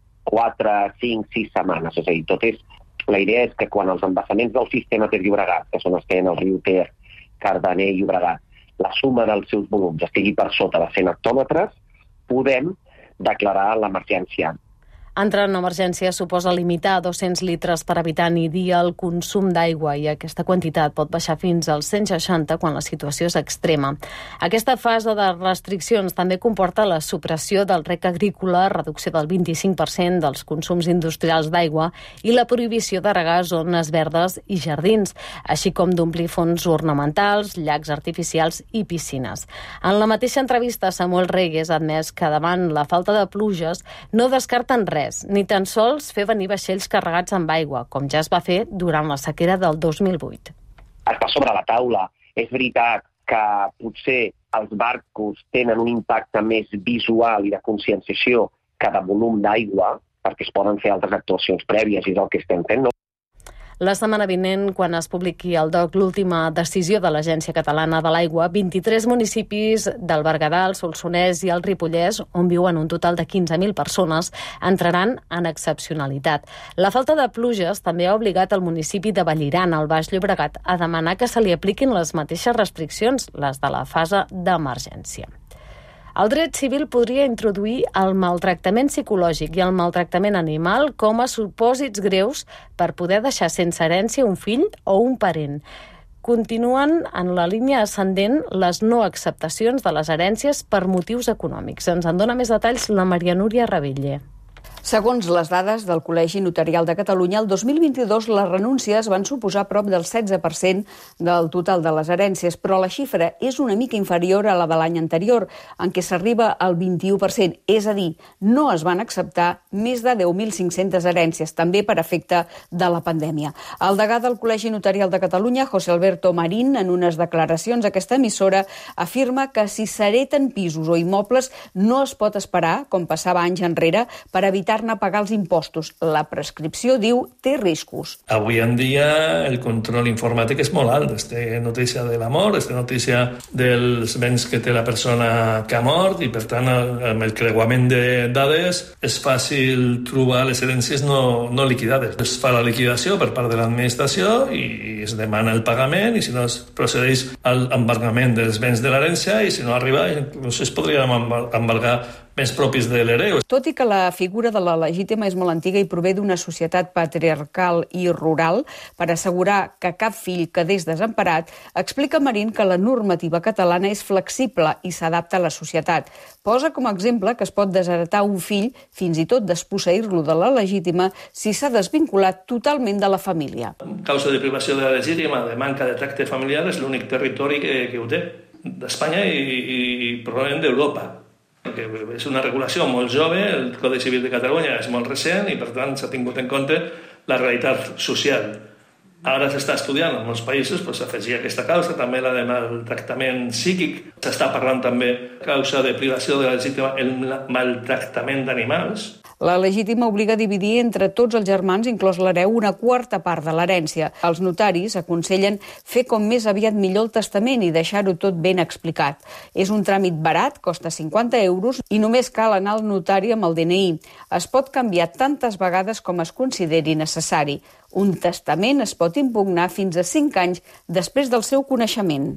4, 5, 6 setmanes. És a dir, la idea és que quan els embassaments del sistema Ter Llobregat, que són els que tenen el riu Ter, Cardener i Llobregat, la suma dels seus volums estigui per sota de 100 hectòmetres, podem declarar l'emergència. Entrar en emergència suposa limitar a 200 litres per habitant i dia el consum d'aigua i aquesta quantitat pot baixar fins als 160 quan la situació és extrema. Aquesta fase de restriccions també comporta la supressió del rec agrícola, reducció del 25% dels consums industrials d'aigua i la prohibició de regar zones verdes i jardins, així com d'omplir fons ornamentals, llacs artificials i piscines. En la mateixa entrevista, Samuel Reyes ha admès que davant la falta de pluges no descarten res, ni tan sols fer venir vaixells carregats amb aigua, com ja es va fer durant la sequera del 2008. Està sobre la taula. És veritat que potser els barcos tenen un impacte més visual i de conscienciació que de volum d'aigua, perquè es poden fer altres actuacions prèvies i és el que estem fent, no? La setmana vinent, quan es publiqui al DOC l'última decisió de l'Agència Catalana de l'Aigua, 23 municipis del Berguedà, el Solsonès i el Ripollès, on viuen un total de 15.000 persones, entraran en excepcionalitat. La falta de pluges també ha obligat el municipi de Vallirana, al Baix Llobregat, a demanar que se li apliquin les mateixes restriccions, les de la fase d'emergència. El dret civil podria introduir el maltractament psicològic i el maltractament animal com a supòsits greus per poder deixar sense herència un fill o un parent. Continuen en la línia ascendent les no acceptacions de les herències per motius econòmics. Ens en dona més detalls la Maria Núria Raviller. Segons les dades del Col·legi Notarial de Catalunya, el 2022 les renúncies van suposar prop del 16% del total de les herències, però la xifra és una mica inferior a la de l'any anterior, en què s'arriba al 21%, és a dir, no es van acceptar més de 10.500 herències, també per efecte de la pandèmia. El degà del Col·legi Notarial de Catalunya, José Alberto Marín, en unes declaracions a aquesta emissora, afirma que si s'hereten pisos o immobles no es pot esperar, com passava anys enrere, per evitar pagar els impostos. La prescripció, diu, té riscos. Avui en dia el control informàtic és molt alt. Té notícia de la mort, té notícia dels béns que té la persona que ha mort i, per tant, amb el creuament de dades és fàcil trobar les herències no liquidades. Es fa la liquidació per part de l'administració i es demana el pagament i si no es procedeix al embargament dels béns de l'herència i si no arriba, inclús es podria embargar més propis de l'hereu. Tot i que la figura de la legítima és molt antiga i prové d'una societat patriarcal i rural, per assegurar que cap fill quedés desemparat, explica Marín que la normativa catalana és flexible i s'adapta a la societat. Posa com a exemple que es pot desheretar un fill, fins i tot desposseir-lo de la legítima, si s'ha desvinculat totalment de la família. Causa de privació de la legítima, de manca de tracte familiar, és l'únic territori que ho té, d'Espanya i probablement d'Europa. Perquè és una regulació molt jove, el Codi Civil de Catalunya és molt recent i, per tant, s'ha tingut en compte la realitat social. Ara s'està estudiant en molts països, s'afegia aquesta causa, també la de maltractament psíquic. S'està parlant també causa de privació de la legítima, el maltractament d'animals. La legítima obliga a dividir entre tots els germans, inclòs l'hereu, una quarta part de l'herència. Els notaris aconsellen fer com més aviat millor el testament i deixar-ho tot ben explicat. És un tràmit barat, costa 50 euros i només cal anar al notari amb el DNI. Es pot canviar tantes vegades com es consideri necessari. Un testament es pot impugnar fins a 5 anys després del seu coneixement.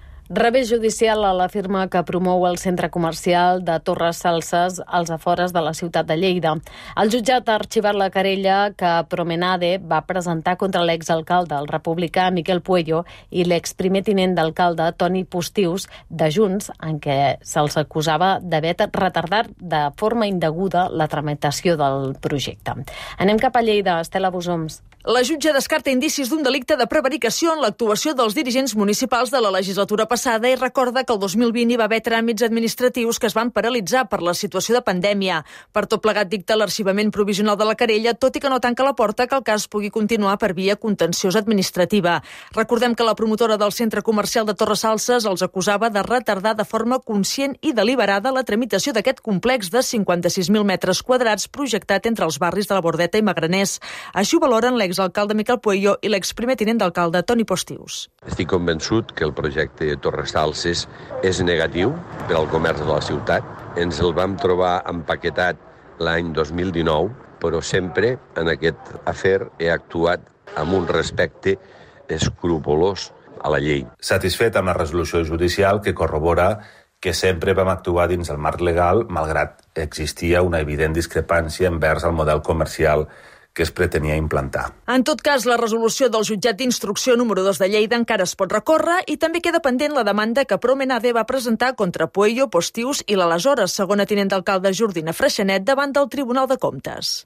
Revés judicial a la firma que promou el centre comercial de Torres Salses als afores de la ciutat de Lleida. El jutjat ha arxivat la querella que Promenade va presentar contra l'exalcalde, el republicà Miquel Puello, i l'exprimer tinent d'alcalde Toni Postius de Junts, en què se'ls acusava d'haver retardat de forma indeguda la tramitació del projecte. Anem cap a Lleida, Estela Bosoms. La jutge descarta indicis d'un delicte de prevaricació en l'actuació dels dirigents municipals de la legislatura passada i recorda que el 2020 hi va haver tràmits administratius que es van paralitzar per la situació de pandèmia. Per tot plegat dicta l'arxivament provisional de la querella, tot i que no tanca la porta que el cas pugui continuar per via contenciosa administrativa. Recordem que la promotora del centre comercial de Torres Salses els acusava de retardar de forma conscient i deliberada la tramitació d'aquest complex de 56.000 metres quadrats projectat entre els barris de la Bordeta i Magraners. Així ho valoren l'exalcalde Miquel Puello i l'exprimer tinent d'alcalde Toni Postius. Estic convençut que el projecte Torres Salses és negatiu per al comerç de la ciutat. Ens el vam trobar empaquetat l'any 2019, però sempre en aquest afer he actuat amb un respecte escrupolós a la llei. Satisfet amb la resolució judicial que corrobora que sempre vam actuar dins el marc legal, malgrat existia una evident discrepància envers el model comercial que es pretenia implantar. En tot cas, la resolució del jutjat d'instrucció número 2 de Lleida encara es pot recórrer i també queda pendent la demanda que Promenade va presentar contra Puello, Postius i l'aleshores segona tinent d'alcalde Jordina Freixanet davant del Tribunal de Comptes.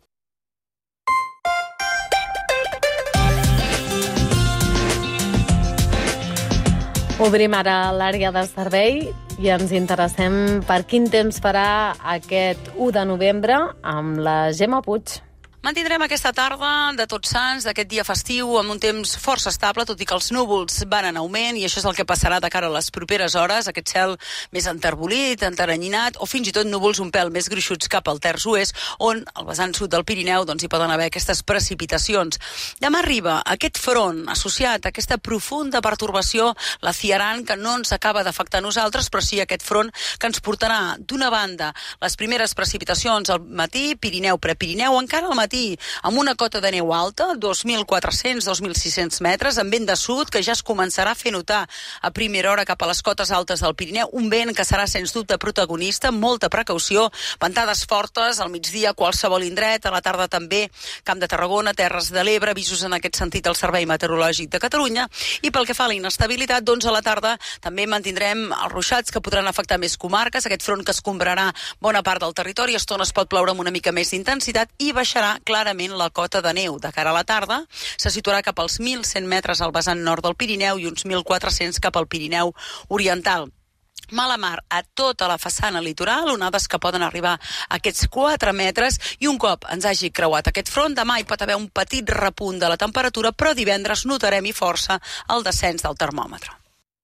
Obrim ara l'àrea de servei i ens interessem per quin temps farà aquest 1 de novembre amb la Gemma Puig. Mantindrem aquesta tarda de Tots Sants, d'aquest dia festiu, amb un temps força estable, tot i que els núvols van en augment, i això és el que passarà de cara a les properes hores, aquest cel més enterbolit, enteranyinat, o fins i tot núvols un pèl més gruixuts cap al terç oest, on al vessant sud del Pirineu doncs, hi poden haver aquestes precipitacions. Demà arriba aquest front associat a aquesta profunda pertorbació, la Ciarán, que no ens acaba d'afectar a nosaltres, però sí aquest front que ens portarà, d'una banda, les primeres precipitacions al matí, Pirineu-Prepirineu, encara al matí, amb una cota de neu alta, 2.400-2.600 metres, amb vent de sud, que ja es començarà a fer notar a primera hora cap a les cotes altes del Pirineu, un vent que serà sens dubte protagonista, amb molta precaució, ventades fortes, al migdia qualsevol indret, a la tarda també Camp de Tarragona, Terres de l'Ebre, avisos en aquest sentit al Servei Meteorològic de Catalunya, i pel que fa a la inestabilitat, doncs a la tarda també mantindrem els ruixats que podran afectar més comarques, aquest front que escombrarà bona part del territori, a estones pot ploure amb una mica més d'intensitat i baixarà clarament la cota de neu. De cara a la tarda se situarà cap als 1.100 metres al vessant nord del Pirineu i uns 1.400 cap al Pirineu oriental. Mala mar a tota la façana litoral, onades que poden arribar a aquests 4 metres i un cop ens hagi creuat aquest front, demà hi pot haver un petit repunt de la temperatura, però divendres notarem i força el descens del termòmetre.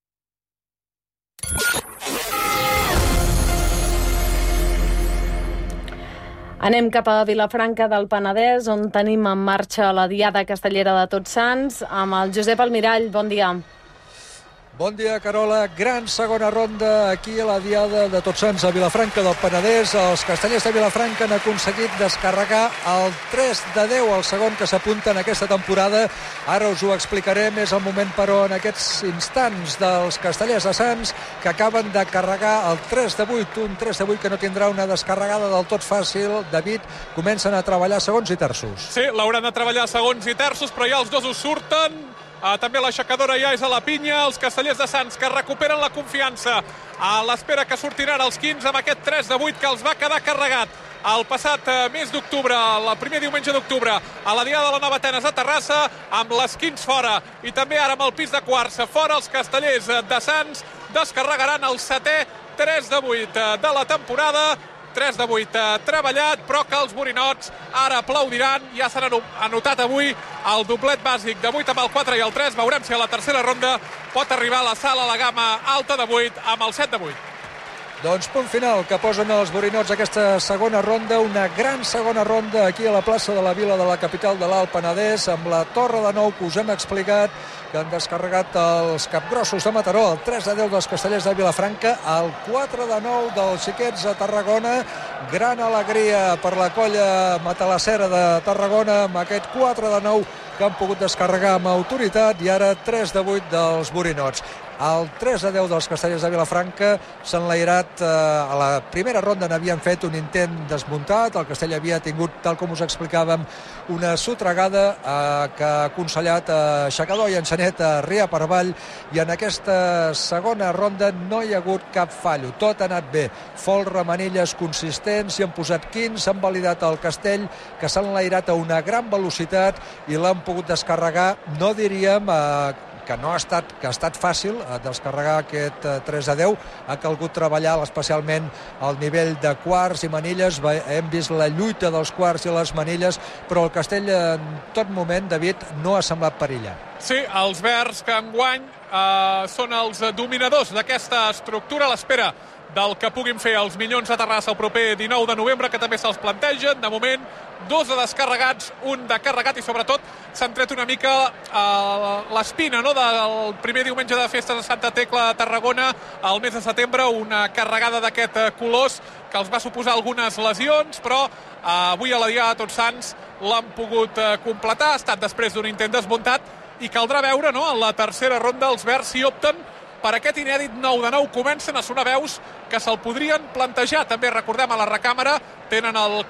Anem cap a Vilafranca del Penedès, on tenim en marxa la Diada Castellera de Tots Sants, amb el Josep Almirall. Bon dia. Bon dia, Carola. Gran segona ronda aquí a la Diada de Tots Sants a Vilafranca del Penedès. Els castellers de Vilafranca han aconseguit descarregar el 3 de 10, el segon que s'apunta en aquesta temporada. Ara us ho explicarem. És el moment, però, en aquests instants dels castellers de Sants que acaben de carregar el 3 de 8, un 3 de 8 que no tindrà una descarregada del tot fàcil. David, comencen a treballar segons i terços. Sí, l'hauran de treballar segons i terços, però ja els dos us surten. També l'aixecadora ja és a la pinya, els castellers de Sants que recuperen la confiança a l'espera que sortin ara els 15 amb aquest 3 de 8 que els va quedar carregat el passat mes d'octubre, el primer diumenge d'octubre, a la Diada de la Nova Atenes a Terrassa, amb les 15 fora i també ara amb el pis de quarts fora. Els castellers de Sants descarregaran el 7è 3 de 8 de la temporada. 3 de 8 treballat, però que els borinots ara aplaudiran. Ja s'han anotat avui el doblet bàsic de 8 amb el 4 i el 3. Veurem si a la tercera ronda pot arribar a la sala la gamma alta de 8 amb el 7 de 8. Doncs punt final que posen els borinots aquesta segona ronda, una gran segona ronda aquí a la plaça de la Vila de la capital de l'Alt Penedès, amb la Torre de Nou que us hem explicat, que han descarregat els capgrossos de Mataró, el 3-10 dels Castellers de Vilafranca, el 4-9 dels Xiquets de Tarragona. Gran alegria per la colla matalassera de Tarragona amb aquest 4-9 que han pogut descarregar amb autoritat, i ara 3-8 dels borinots. El 3-10 dels Castellers de Vilafranca s'ha enlairat a la primera ronda, n'havien fet un intent desmuntat, el Castell havia tingut, tal com us explicàvem, una sotregada que ha aconsellat a Xacador i Enxanet a Ria per avall, i en aquesta segona ronda no hi ha hagut cap fallo, tot ha anat bé, folre, manilles consistents, i han posat 15, han validat el Castell, que s'ha enlairat a una gran velocitat i l'han pogut descarregar, no diríem que ha estat fàcil descarregar aquest 3-10, ha calgut treballar especialment al nivell de quarts i manilles, hem vist la lluita dels quarts i les manilles, però el Castell en tot moment, David, no ha semblat perillar. Sí, els verds que enguany són els dominadors d'aquesta estructura, a l'espera del que puguin fer els Minyons de Terrassa el proper 19 de novembre, que també se'ls plantegen. De moment, 2 de descarregats, un de carregat, i sobretot s'han tret una mica l'espina, no?, del primer diumenge de festes de Santa Tecla a Tarragona al mes de setembre, una carregada d'aquest colors que els va suposar algunes lesions, però avui a la Diada de Tots Sants l'han pogut completar. Ha estat després d'un intent desmuntat, i caldrà veure, no?, en la tercera ronda els verds si opten per aquest inèdit 9-9. Comencen a sonar veus que se'l podrien plantejar. També recordem a la recàmera, tenen el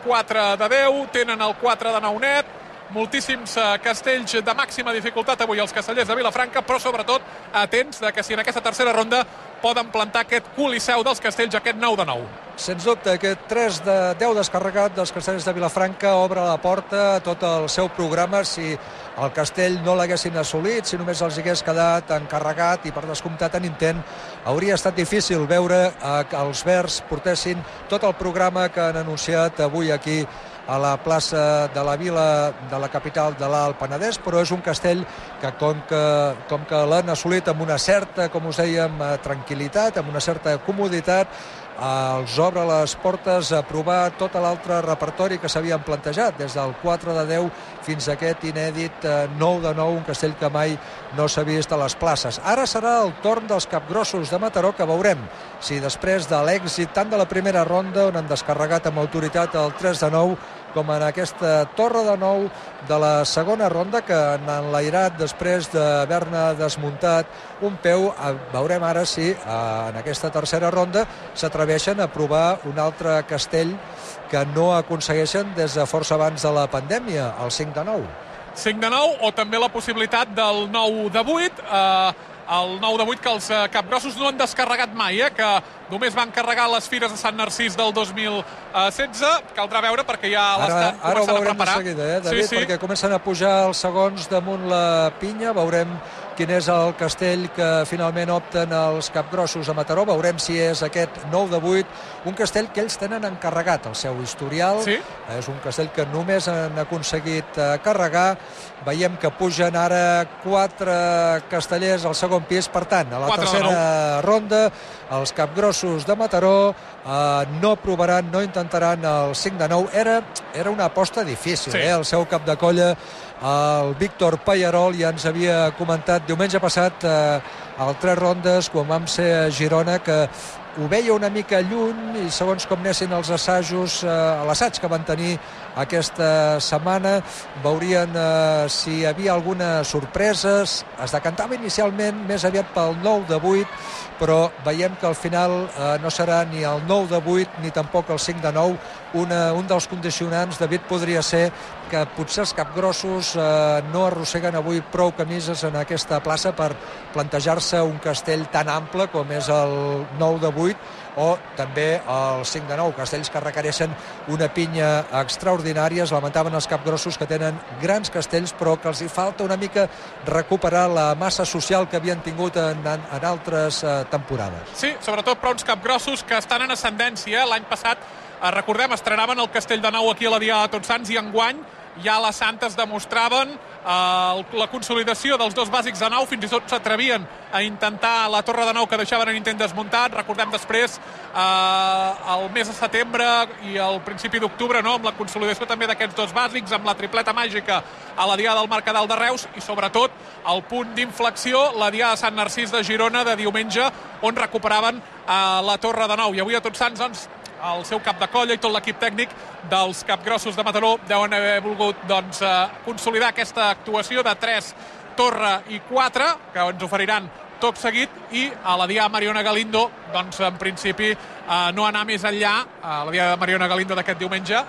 4-10, tenen el 4-9 net, moltíssims castells de màxima dificultat avui els Castellers de Vilafranca, però sobretot atents de que si en aquesta tercera ronda poden plantar aquest Coliseu dels Castells, aquest 9-9. Sens dubte, aquest 3-10 descarregat dels Castellers de Vilafranca obre la porta a tot el seu programa. Si el Castell no l'haguessin assolit, si només els hagués quedat encarregat i per descomptat en intent, hauria estat difícil veure que els verds portessin tot el programa que han anunciat avui aquí a la plaça de la Vila de la capital de l'Alt Penedès, però és un Castell que com que l'han assolit amb una certa, com us dèiem, tranquil·litat, amb una certa comoditat, els obre les portes a provar tot l'altre repertori que s'havien plantejat, des del 4-10 fins a aquest inèdit 9-9, un Castell que mai no s'ha vist a les places. Ara serà el torn dels capgrossos de Mataró, que veurem si després de l'èxit tant de la primera ronda, on han descarregat amb autoritat el 3-9, com en aquesta Torre de Nou de la segona ronda, que han enlairat després d'haver-ne desmuntat un peu. Veurem ara si en aquesta tercera ronda s'atreveixen a provar un altre Castell que no aconsegueixen des de força abans de la pandèmia, el 5-9. 5-9, o també la possibilitat del 9-8, el 9-8 que els capgrossos no han descarregat mai, que només van carregar les Fires de Sant Narcís del 2016. Caldrà veure, perquè ja l'estan començant a preparar. Ara ho veurem de seguida, David, sí. Perquè comencen a pujar els segons damunt la pinya. Veurem quin és el Castell que finalment opten els capgrossos a Mataró. Veurem si és aquest 9-8, un Castell que ells tenen encarregat el seu historial. Sí. És un Castell que només han aconseguit carregar. Veiem que pugen ara 4 castellers al segon pis. Per tant, a la tercera ronda, els capgrossos de Mataró no provaran, no intentaran el 5-9. Era una aposta difícil, sí. El seu cap de colla, el Víctor Pallarol, ja ens havia comentat diumenge passat a 3 rondes, quan vam ser a Girona, que ho veia una mica lluny, i segons com anessin els assajos, l'assaig que van tenir aquesta setmana, veurien si hi havia alguna sorpresa. Es decantava inicialment més aviat pel 9-8, però veiem que al final no serà ni el 9-8 ni tampoc el 5-9. Un dels condicionants, David, podria ser que potser els capgrossos no arrosseguen avui prou camises en aquesta plaça per plantejar-se un Castell tan ample com és el 9-8, o també el 5-9, castells que requereixen una pinya extraordinària. Es lamentaven els capgrossos que tenen grans castells, però que els hi falta una mica recuperar la massa social que havien tingut en altres temporades. Sí, sobretot per uns capgrossos que estan en ascendència. L'any passat, recordem, estrenaven el Castell de Nou aquí a la Diada de Tots Sants, i enguany ja les Santes demostraven la consolidació dels dos bàsics de nou, fins i tot s'atrevien a intentar la torre de nou que deixaven en intent desmuntat. Recordem després el mes de setembre i el principi d'octubre, no?, amb la consolidació també d'aquests dos bàsics, amb la tripleta màgica a la Diada del Mercadal de Reus i sobretot el punt d'inflexió, la Diada de Sant Narcís de Girona de diumenge, on recuperaven la torre de nou. I avui a Tots Sants, doncs, el seu cap de colla i tot l'equip tècnic dels capgrossos de Mataró deuen haver volgut consolidar aquesta actuació de 3, torre i 4, que ens oferiran tot seguit, i a la Diada Mariona Galindo, doncs en principi no anar més enllà, a la Diada Mariona Galindo d'aquest diumenge,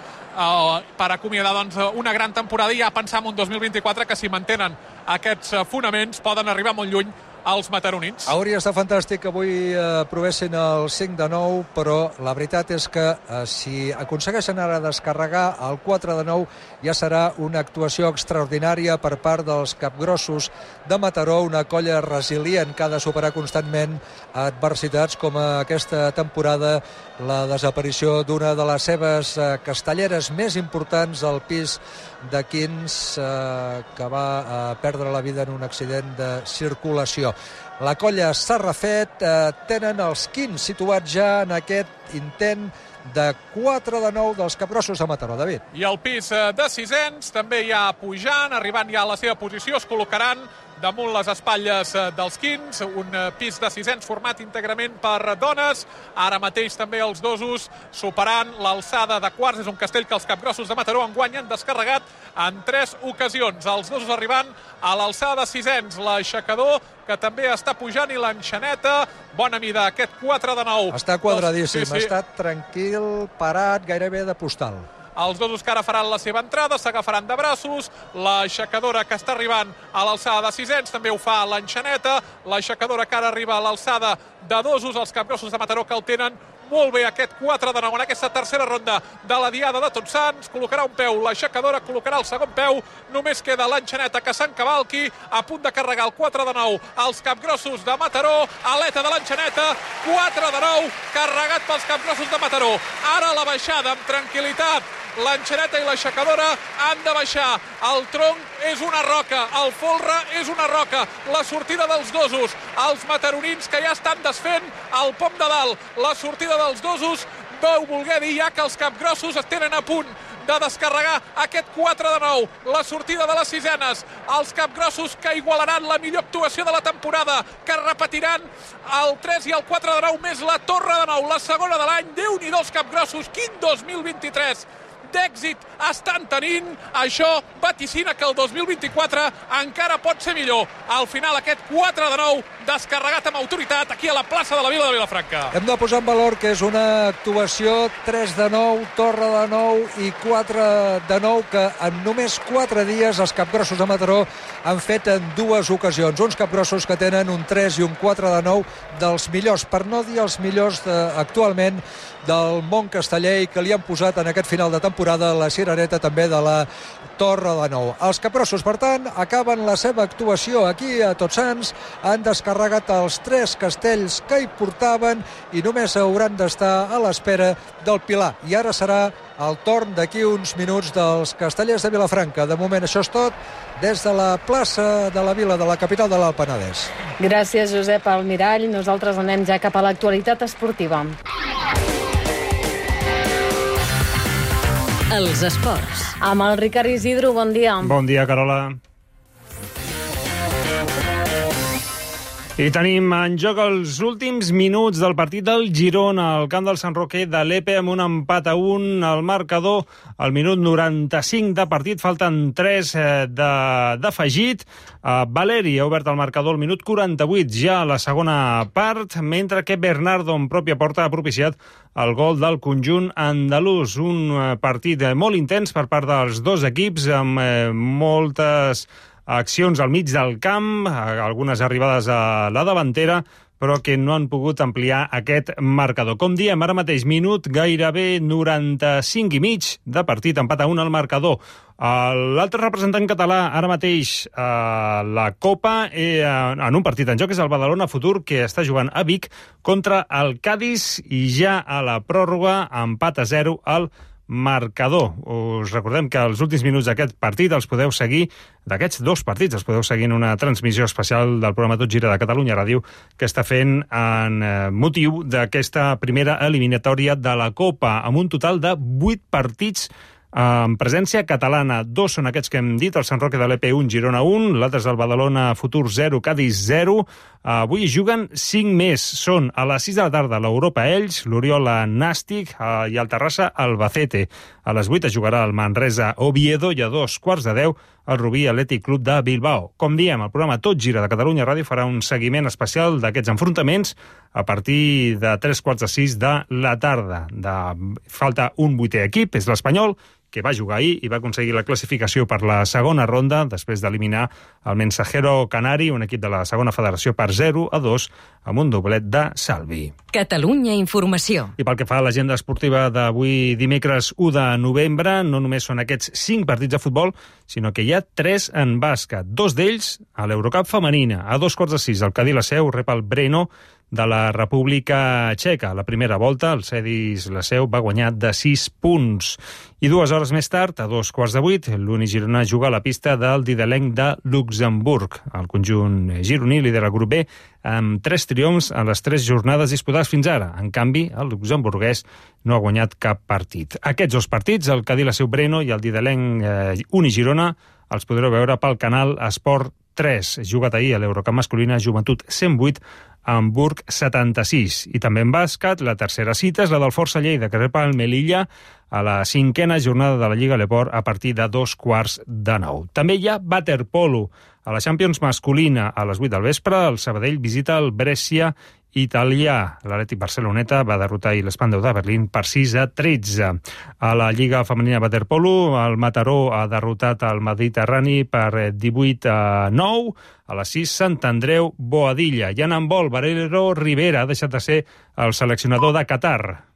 per acomiadar una gran temporada i ja pensar en un 2024 que si mantenen aquests fonaments poden arribar molt lluny els mataronins. Hauria estat fantàstic que avui provessin el 5 de 9, però la veritat és que si aconsegueixen ara descarregar el 4 de 9 ja serà una actuació extraordinària per part dels capgrossos de Mataró, una colla resilient que ha de superar constantment adversitats com aquesta temporada, la desaparició d'una de les seves castelleres més importants al pis de Quins, que va perdre la vida en un accident de circulació. La colla s'ha refet, tenen els Quins situats ja en aquest intent de 4 de 9 dels capgrossos de Mataró. David. I el pis de sisens també ja pujant, arribant ja a la seva posició, es col·locaran damunt les espatlles dels Quins, un pis de sisens format íntegrament per dones. Ara mateix també els dosos superant l'alçada de quarts. És un castell que els capgrossos de Mataró enguany han descarregat en 3 ocasions. Els dosos arribant a l'alçada de sisens. L'aixecador, que també està pujant, i l'enxaneta, bona mida, aquest 4 de 9. Està quadradíssim, sí. Està tranquil, parat, gairebé de postal. Els dosos que ara faran la seva entrada s'agafaran de braços, l'aixecadora que està arribant a l'alçada de sisens també ho fa l'enxaneta, l'aixecadora que ara arriba a l'alçada de dosos, els capgrossos de Mataró que el tenen molt bé aquest 4 de 9 en aquesta tercera ronda de la Diada de Tots Sants. Col·locarà un peu, l'aixecadora col·locarà el segon peu, només queda l'enxaneta que s'encavalqui, a punt de carregar el 4 de 9 els capgrossos de Mataró, aleta de l'enxaneta, 4 de 9 carregat pels capgrossos de Mataró. Ara la baixada amb tranquil·litat, l'enxaneta i l'aixecadora han de baixar, el tronc és una roca, el folre és una roca, la sortida dels dosos, els mataronins que ja estan desfent el pom de dalt, la sortida dels dosos vau voler dir ja que els capgrossos es tenen a punt de descarregar aquest 4 de 9, la sortida de les sisenes, els capgrossos que igualaran la millor actuació de la temporada, que repetiran el 3 i el 4 de 9 més la torre de 9, la segona de l'any. Déu-n'hi-do els capgrossos, quin 2023 d'èxit estan tenint. Això vaticina que el 2024 encara pot ser millor. Al final aquest 4 de 9 descarregat amb autoritat aquí a la plaça de la Vila de Vilafranca. Hem de posar en valor que és una actuació 3 de 9, torre de 9 i 4 de 9 que en només 4 dies els capgrossos de Mataró han fet en 2 ocasions. Uns capgrossos que tenen un 3 i un 4 de 9 dels millors, per no dir els millors actualment del món casteller, i que li han posat en aquest final de temporada la cirereta també de la torre de 9. Els capgrossos, per tant, acaben la seva actuació aquí a Tots Sants, han descarregat els 3 castells que hi portaven i només hauran d'estar a l'espera del Pilar. I ara serà el torn d'aquí uns minuts dels castellers de Vilafranca. De moment això és tot des de la plaça de la Vila de la capital de l'Alt Penedès. Gràcies, Josep Almirall. Nosaltres anem ja cap a l'actualitat esportiva. Els esports. Amb el Ricard Isidro, bon dia. Bon dia, Carola. I tenim en joc els últims minuts del partit del Girona al camp del Sant Roquer de l'Epe amb un empat a 1 al marcador al minut 95 de partit. Falten 3 d'afegit. Valeri ha obert el marcador al minut 48 ja a la segona part, mentre que Bernardo en pròpia porta ha propiciat el gol del conjunt andalús. Un partit molt intens per part dels dos equips amb moltes accions al mig del camp, algunes arribades a la davantera, però que no han pogut ampliar aquest marcador. Com diem, ara mateix, minut gairebé 95 i mig de partit, empat a 1 al marcador. L'altre representant català ara mateix a la Copa en un partit en joc és el Badalona Futur, que està jugant a Vic contra el Cádiz i ja a la pròrroga empat a 0 al marcador. Us recordem que els últims minuts d'aquest partit els podeu seguir, d'aquests dos partits, els podeu seguir en una transmissió especial del programa Tot Gira de Catalunya Ràdio que està fent en motiu d'aquesta primera eliminatòria de la Copa, amb un total de 8 partits en presència catalana. 2 són aquests que hem dit, el Sant Roque de l'EP 1, Girona 1, l'altre és el Badalona Futur 0, Cádiz 0. Avui juguen 5 més. Són a les 6 de la tarda l'Europa Elx, l'Oriola Nàstic i el Terrassa Albacete. A les 8 es jugarà el Manresa Oviedo i a 2:15 el Rubí Atlètic Club de Bilbao. Com diem, el programa Tot Gira de Catalunya Ràdio farà un seguiment especial d'aquests enfrontaments a partir de 3:45 de la tarda. Falta un 8è equip, és l'Espanyol, que va jugar ahir i va aconseguir la classificació per la segona ronda després d'eliminar el Mensajero Canari, un equip de la segona federació, per 0-2 amb un doblet de Salvi. Catalunya Informació. I pel que fa a l'agenda esportiva d'avui dimecres 1 de novembre, no només són aquests 5 partits de futbol, sinó que hi ha 3 en bàsquet. 2 d'ells a l'Eurocup femenina. A 2:15 el Cadí la Seu rep el Brno de la República Txeca. La primera volta, el Cedis la Seu va guanyar de 6 punts. I 2 hores més tard, a 2:15, l'Uni Girona juga a la pista del Didelenc de Luxemburg. El conjunt gironí lidera el grup B amb 3 triomfs a les 3 jornades disputades fins ara. En canvi, el luxemburguès no ha guanyat cap partit. Aquests 2 partits, el Cadí la Seu Brno i el Didelenc Uni Girona, els podreu veure pel canal Esport 3. Jugat ahir a l'Eurocup masculina, Joventut 108, Hamburg 76. I també en bàsquet, la tercera cita és la del Força Lleida, que rep el Melilla a la 5a jornada de la Lliga Leport a partir de 2:15. També hi ha waterpolo. A la Champions masculina, a les 8 del vespre, el Sabadell visita el Brescia italià. L'Atlètic Barceloneta va derrotar ahir l'Spandau de Berlín per 6-13. A la Lliga femenina waterpolo, el Mataró ha derrotat el Mediterrani per 18-9. A les 6, Sant Andreu Boadilla. I en handbol, Valero Rivera ha deixat de ser el seleccionador de Qatar.